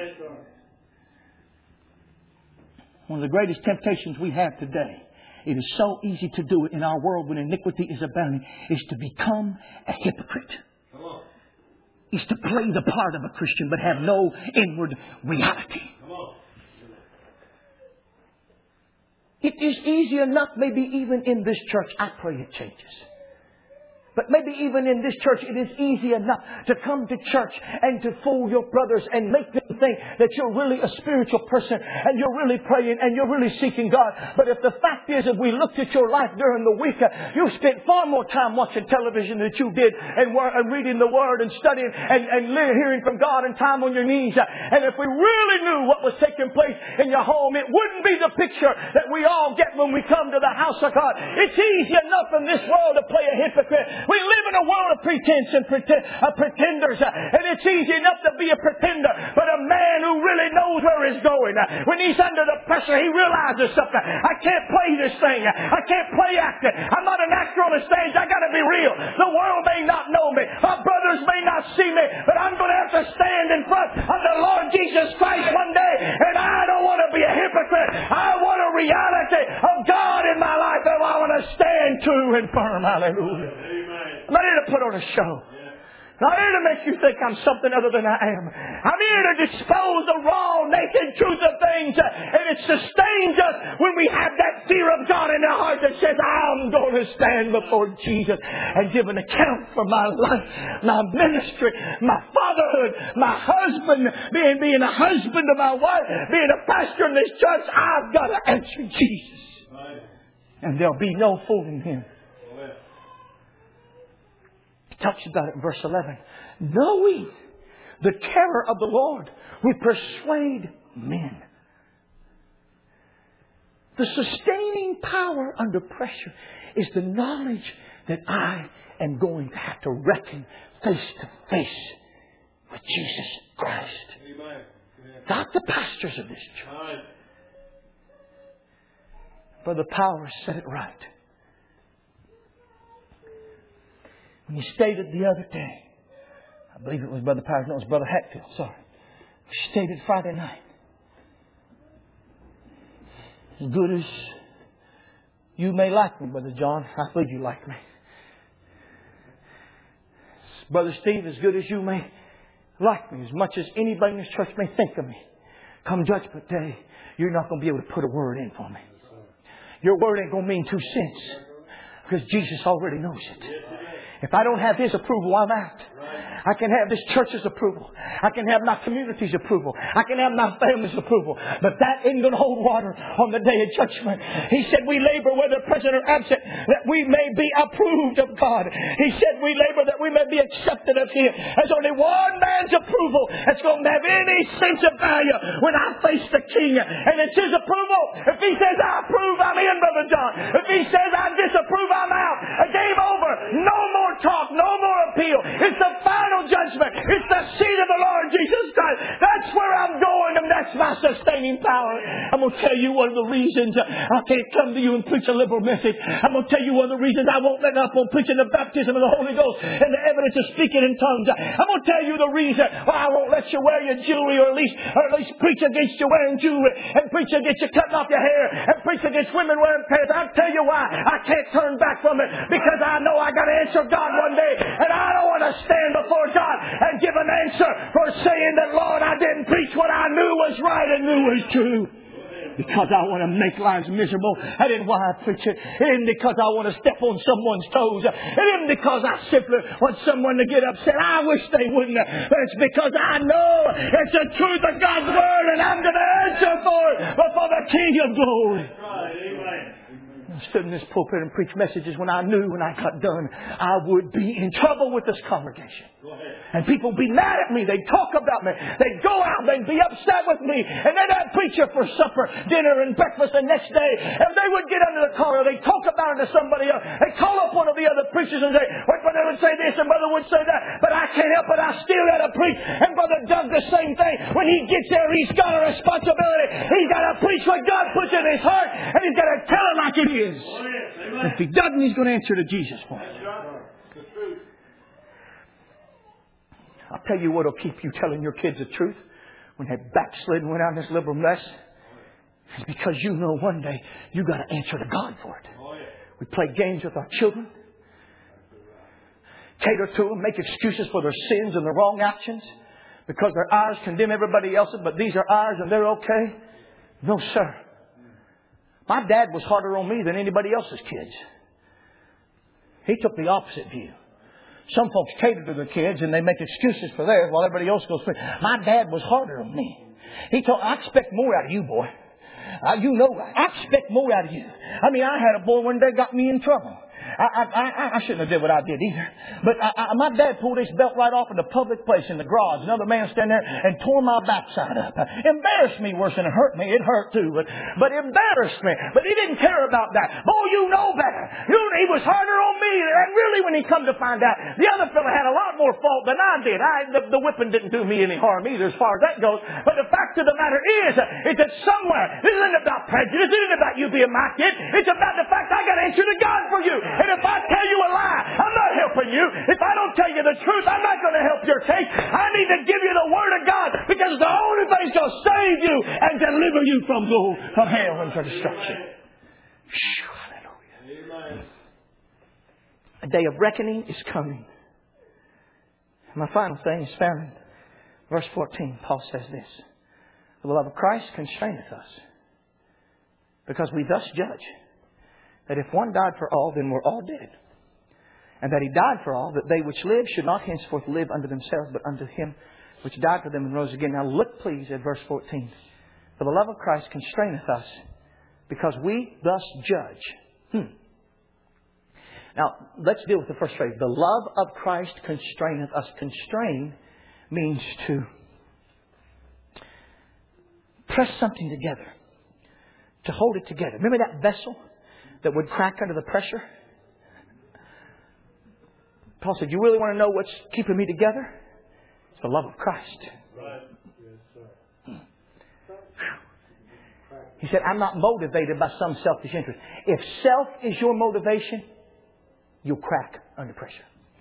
One of the greatest temptations we have today, it is so easy to do it in our world when iniquity is abounding, is to become a hypocrite. Come on. Is to play the part of a Christian but have no inward reality. Come on. It is easy enough, maybe even in this church. I pray it changes. But maybe even in this church, it is easy enough to come to church and to fool your brothers and make them think that you're really a spiritual person and you're really praying and you're really seeking God. But if the fact is, if we looked at your life during the week, you spent far more time watching television than you did and, were, and reading the Word and studying and, and hearing from God and time on your knees. And if we really knew what was taking place in your home, it wouldn't be the picture that we all get when we come to the house of God. It's easy enough in this world to play a hypocrite. We live in a world of pretense and pretend, uh, pretenders. Uh, and it's easy enough to be a pretender. But a man who really knows where he's going, uh, when he's under the pressure, he realizes something. I can't play this thing. I can't play acting. I'm not an actor on the stage. I got to be real. The world may not know me. My brothers may not see me. But I'm going to have to stand in front of the Lord Jesus Christ one day. And I don't want to be a hypocrite. I want a reality of God in my life. And I want to stand true and firm. Hallelujah. Amen. I'm not here to put on a show. I'm not here to make you think I'm something other than I am. I'm here to expose the raw, naked truth of things. And it sustains us when we have that fear of God in our heart that says, I'm going to stand before Jesus and give an account for my life, my ministry, my fatherhood, my husband, being, being a husband to my wife, being a pastor in this church. I've got to answer Jesus. And there'll be no fooling Him. Talks about it in verse eleven. Knowing the terror of the Lord, we persuade men. The sustaining power under pressure is the knowledge that I am going to have to reckon face to face with Jesus Christ. Amen. Not the pastors of this church. Brother Powers said it right. When he stated the other day, I believe it was Brother Powers, no, it was Brother Hatfield, sorry. He stated Friday night, as good as you may like me, Brother John, I believe you like me. Brother Steve, as good as you may like me, as much as anybody in this church may think of me, come Judgment Day, you're not going to be able to put a word in for me. Your word ain't going to mean two cents, because Jesus already knows it. If I don't have His approval, I'm out. I can have this church's approval. I can have my community's approval. I can have my family's approval. But that ain't going to hold water on the day of judgment. He said we labor whether present or absent, that we may be approved of God. He said we labor that we may be accepted of Him. There's only one man's approval that's going to have any sense of value when I face the King. And it's His approval. If He says I approve, I'm in, Brother John. If He says I disapprove, I'm out. A game over. No more talk. No more appeal. It's the final judgment. It's the seat of the Lord Jesus Christ. That's where I'm going, and that's my sustaining power. I'm going to tell you one of the reasons I can't come to you and preach a liberal message. I'm going to tell you one of the reasons I won't let up on preaching the baptism of the Holy Ghost and the evidence of speaking in tongues. I'm going to tell you the reason why I won't let you wear your jewelry, or at least, or at least preach against you wearing jewelry, and preach against you cutting off your hair, and preach against women wearing pants. I'll tell you why I can't turn back from it, because I know I got to answer God one day, and I don't want to stand before God and give an answer for saying that, Lord, I didn't preach what I knew was right and knew was true. Because I want to make lives miserable. That isn't why I preach it. It isn't because I want to step on someone's toes. It isn't because I simply want someone to get upset. I wish they wouldn't. But it's because I know it's the truth of God's Word, and I'm going to answer for it before the King of Glory. I stood in this pulpit and preached messages when I knew when I got done I would be in trouble with this congregation. And people would be mad at me. They'd talk about me. They'd go out. They'd be upset with me. And they'd have preacher for supper, dinner, and breakfast the next day. And they would get under the collar. They'd talk about it to somebody else. They'd call up one of the other preachers and say, well, Brother would say this and Brother would say that. But I can't help it. I still got to preach. And Brother Doug the same thing. When he gets there, he's got a responsibility. He's got to preach what God puts in his heart. And he's got to tell it like it is. If he doesn't, he's going to answer to Jesus for it. I'll tell you what will keep you telling your kids the truth when they backslid and went out in this liberal mess. It's because you know one day you got to answer to God for it. We play games with our children, cater to them, make excuses for their sins and their wrong actions because they're ours, condemn everybody else's, but these are ours and they're okay. No, sir. My dad was harder on me than anybody else's kids. He took the opposite view. Some folks cater to their kids and they make excuses for theirs while everybody else goes free. My dad was harder on me. He told, I expect more out of you, boy. Uh, you know that. I expect more out of you. I mean, I had a boy one day got me in trouble. I, I, I, I shouldn't have did what I did either. But I, I, my dad pulled his belt right off in the public place in the garage. Another man standing there and tore my backside up. Embarrassed me worse than it hurt me. It hurt too, but but embarrassed me. But he didn't care about that. Boy, you know better. You, he was harder on me. And really, when he come to find out, the other fella had a lot more fault than I did. I, the, the whipping didn't do me any harm either, as far as that goes. But the fact of the matter is, is that somewhere, this isn't about prejudice. This isn't about you being my kid. It's about the fact I got to answer to God for you. And if I tell you a lie, I'm not helping you. If I don't tell you the truth, I'm not going to help your case. I need to give you the Word of God because it's the only thing that's going to save you and deliver you from, the, from hell and from destruction. Hallelujah. A day of reckoning is coming. My final thing is found in verse fourteen. Paul says this. The love of Christ constraineth us, because we thus judge that if one died for all, then we're all dead. And that He died for all, that they which live should not henceforth live unto themselves, but unto Him which died for them and rose again. Now look please at verse fourteen. For the love of Christ constraineth us, because we thus judge. Hmm. Now, let's deal with the first phrase. The love of Christ constraineth us. Constrain means to press something together. To hold it together. Remember that vessel that would crack under the pressure? Paul said, you really want to know what's keeping me together? It's the love of Christ. Right. Yes, sir. He said, I'm not motivated by some selfish interest. If self is your motivation, you'll crack under pressure.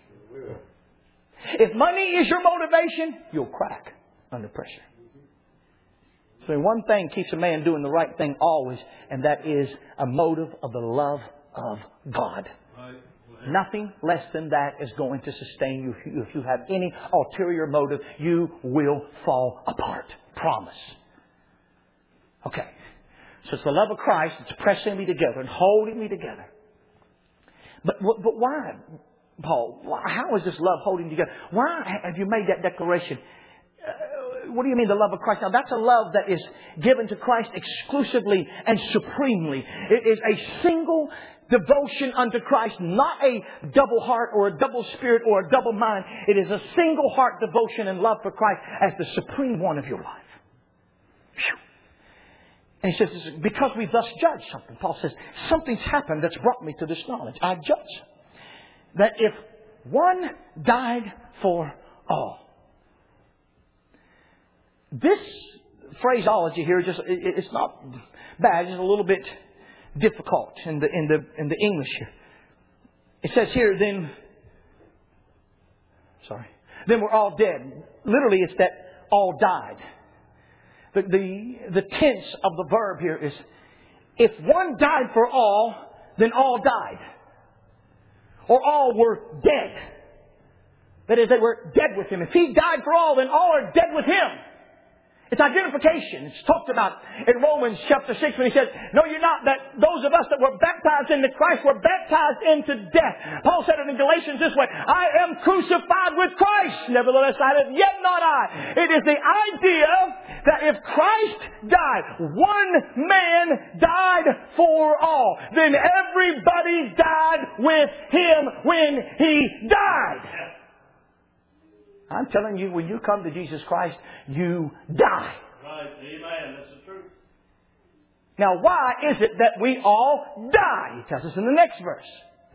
If money is your motivation, you'll crack under pressure. So one thing keeps a man doing the right thing always, and that is a motive of the love of God. Right. Nothing less than that is going to sustain you. If you have any ulterior motive, you will fall apart. Promise. Okay. So it's the love of Christ that's pressing me together and holding me together. But, but why? Paul, how is this love holding together? Why have you made that declaration? Uh, what do you mean the love of Christ? Now that's a love that is given to Christ exclusively and supremely. It is a single devotion unto Christ, not a double heart or a double spirit or a double mind. It is a single heart devotion and love for Christ as the supreme one of your life. Whew. And he says, because we thus judge something. Paul says, something's happened that's brought me to this knowledge. I judge that if one died for all. This phraseology here, just it's not bad. It's a little bit difficult in the in the in the English here. It says here, then, sorry, then we're all dead. Literally, it's that all died. The, the, the tense of the verb here is, if one died for all, then all died. Or all were dead. That is, they were dead with Him. If He died for all, then all are dead with Him. It's identification. It's talked about in Romans chapter six when he says, no, you're not. That those of us that were baptized into Christ were baptized into death. Paul said it in Galatians this way, I am crucified with Christ. Nevertheless, I live, yet not I. It is the idea that if Christ died, one man died for all, then everybody died with Him when He died. I'm telling you, when you come to Jesus Christ, you die. Right. Amen. That's the truth. Now, why is it that we all die? He tells us in the next verse.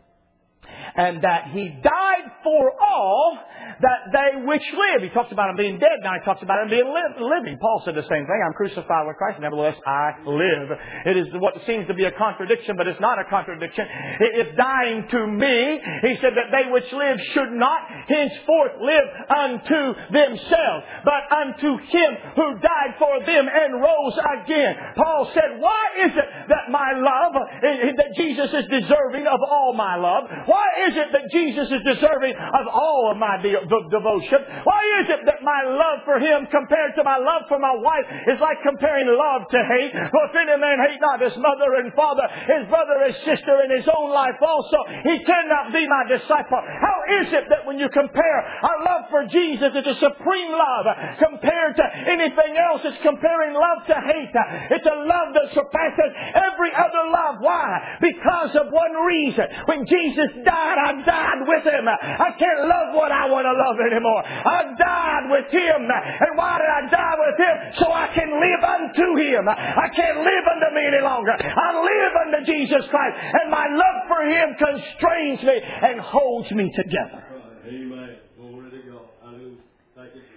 And that He died for all, that they which live. He talks about Him being dead. Now He talks about Him being li- living. Paul said the same thing. I'm crucified with Christ. Nevertheless, I live. It is what seems to be a contradiction, but it's not a contradiction. If dying to me, He said that they which live should not henceforth live unto themselves, but unto Him who died for them and rose again. Paul said, why is it that my love, that Jesus is deserving of all my love? Why is it that Jesus is deserving of all of my de- de- devotion? Why is it that my love for Him compared to my love for my wife is like comparing love to hate? For if any man hate not his mother and father, his brother, his sister, and his own life also, he cannot be my disciple. How is it that when you compare our love for Jesus, it's a supreme love compared to anything else? It's comparing love to hate. It's a love that surpasses every other love. Why? Because of one reason. When Jesus died, I died with Him. I can't love what I want to love anymore. I died with Him. And why did I die with Him? So I can live unto Him. I can't live unto me any longer. I live unto Jesus Christ. And my love for Him constrains me and holds me together. Amen. Glory to God. Hallelujah. Thank you, Jesus.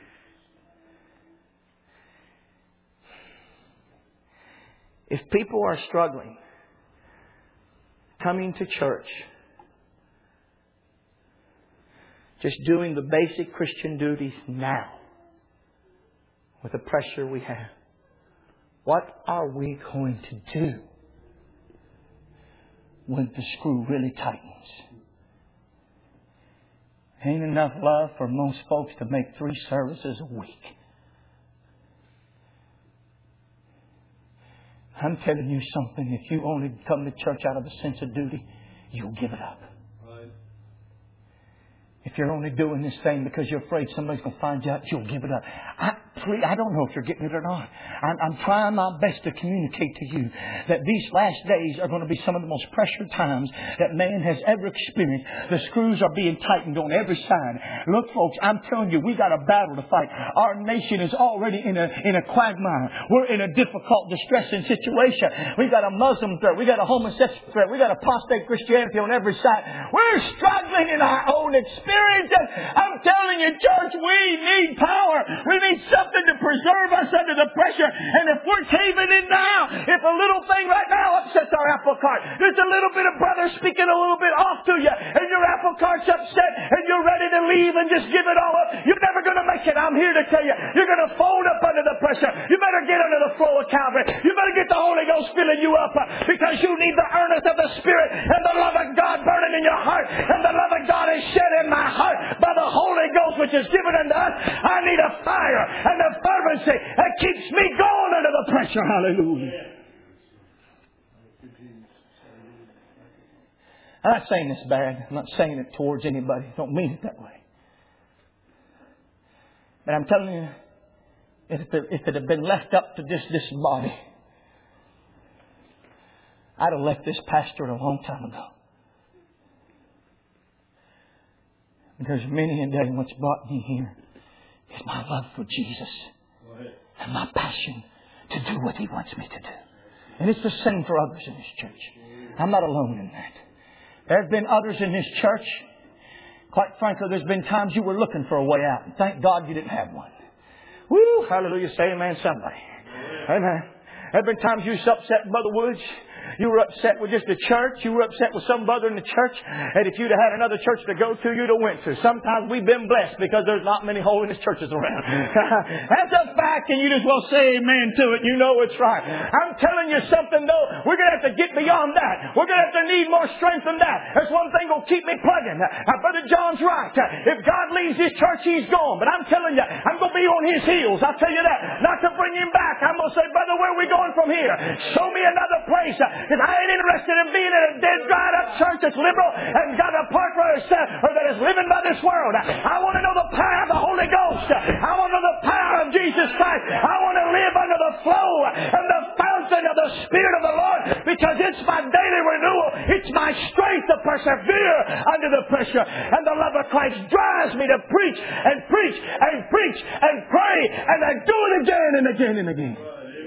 If people are struggling coming to church, just doing the basic Christian duties now, with the pressure we have, what are we going to do when the screw really tightens? Ain't enough love for most folks to make three services a week. I'm telling you something, if you only come to church out of a sense of duty, you'll give it up. Right. If you're only doing this thing because you're afraid somebody's going to find you out, you'll give it up. I, please, I don't know if you're getting it or not. I'm, I'm trying my best to communicate to you that these last days are going to be some of the most pressured times that man has ever experienced. The screws are being tightened on every side. Look, folks, I'm telling you, we got a battle to fight. Our nation is already in a in a quagmire. We're in a difficult, distressing situation. We got a Muslim threat. We got a homosexual threat. We got apostate Christianity on every side. We're struggling in our own experience. I'm telling you, church, we need power. We need something to preserve us under the pressure. And if we're caving in now, if a little thing right now upsets our apple cart, there's a little bit of brother speaking a little bit off to you, and your apple cart's upset, and you're ready to leave and just give it all up, you're never going to make it. I'm here to tell you, you're going to fold up under the pressure. You better get under the flow of Calvary. You better get the Holy Ghost filling you up, because you need the earnest of the Spirit and the love of God burning in your heart, and the love of God is shed in my heart by the Holy Ghost which is given unto us. I need a fire and a fervency that keeps me going under the pressure. Hallelujah. I'm not saying this bad. I'm not saying it towards anybody. Don't mean it that way. But I'm telling you, if it, if it had been left up to just this body, I'd have left this pastor a long time ago. Because many a day what's brought me here is my love for Jesus and my passion to do what He wants me to do. And it's the same for others in this church. I'm not alone in that. There have been others in this church. Quite frankly, there's been times you were looking for a way out. And thank God you didn't have one. Woo! Hallelujah. Say amen, somebody. Amen. There have been times you was upset, Brother Woods. You were upset with just the church. You were upset with some brother in the church. And if you'd have had another church to go to, you'd have went to. Sometimes we've been blessed because there's not many holiness churches around. That's a fact, and you just well say amen to it. You know it's right. I'm telling you something, though. We're going to have to get beyond that. We're going to have to need more strength than that. That's one thing will keep me plugging. Uh, Brother John's right. Uh, if God leaves His church, He's gone. But I'm telling you, I'm going to be on His heels. I'll tell you that. Not to bring Him back. I'm going to say, brother, where are we going from here? Show me another place. Uh, Because I ain't interested in being in a dead, dried up church that's liberal and got a part where it's, uh, or that is living by this world. I want to know the power of the Holy Ghost. I want to know the power of Jesus Christ. I want to live under the flow and the fountain of the Spirit of the Lord, because it's my daily renewal. It's my strength to persevere under the pressure. And the love of Christ drives me to preach and preach and preach and pray, and I do it again and again and again.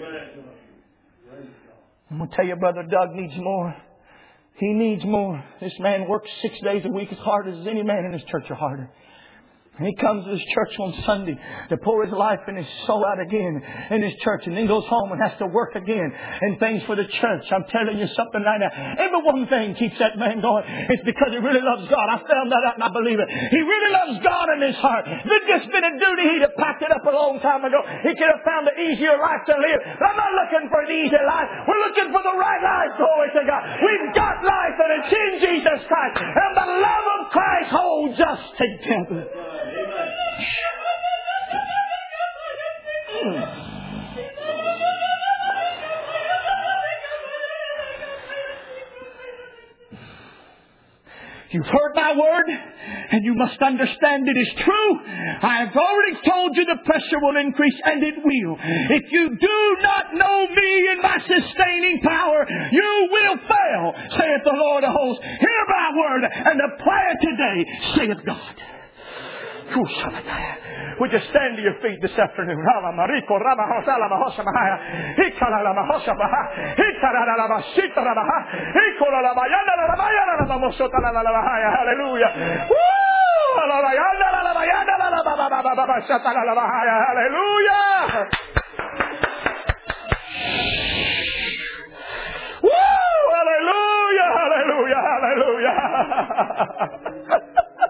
I'm going to tell you, Brother Doug needs more. He needs more. This man works six days a week as hard as any man in his church or harder. And he comes to this church on Sunday to pour his life and his soul out again in his church, and then goes home and has to work again and things for the church. I'm telling you something right now. Every one thing keeps that man going. It's because he really loves God. I found that out and I believe it. He really loves God in his heart. If it just been a duty, he'd have packed it up a long time ago. He could have found an easier life to live. But I'm not looking for an easy life. We're looking for the right life. Glory to God. We've got life, and it's in Jesus Christ. And the love of Christ holds us together. Hmm. You've heard my word, and you must understand it is true. I have already told you the pressure will increase, and it will. If you do not know me in my sustaining power, you will fail, saith the Lord of hosts. Hear my word and apply it today, saith God. Would you stand to your feet this afternoon? Hallelujah. Hallelujah. Woo! Hallelujah. Hallelujah. Hallelujah.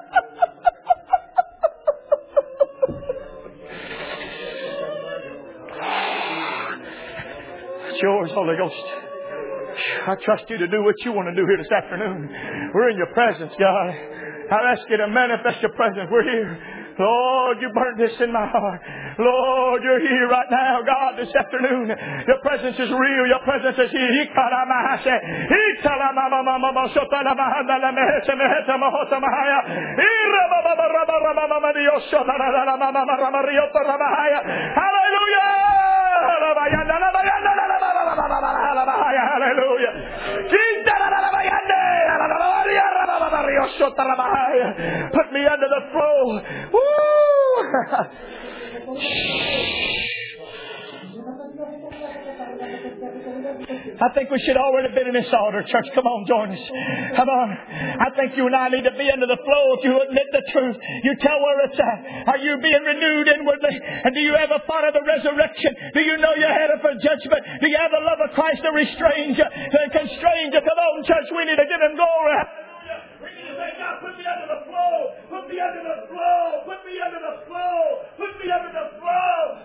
Yours, Holy Ghost. I trust you to do what you want to do here this afternoon. We're in your presence, God. I ask you to manifest your presence. We're here. Lord, you burned this in my heart. Lord, you're here right now, God, this afternoon. Your presence is real. Your presence is here. Hallelujah. Put me under the flow. Woo! I think we should already been in this altar, church. Come on, join us. Come on. I think you and I need to be under the flow. If you admit the truth, you tell where it's at. Are you being renewed inwardly? And do you have a thought of the resurrection? Do you know you're headed for judgment? Do you have the love of Christ to restrain you, to constrain you? Come on, church. We need to give Him glory. We need to say, God, put me under the flow. Put me under the flow. Put me under the flow. Put me under the flow.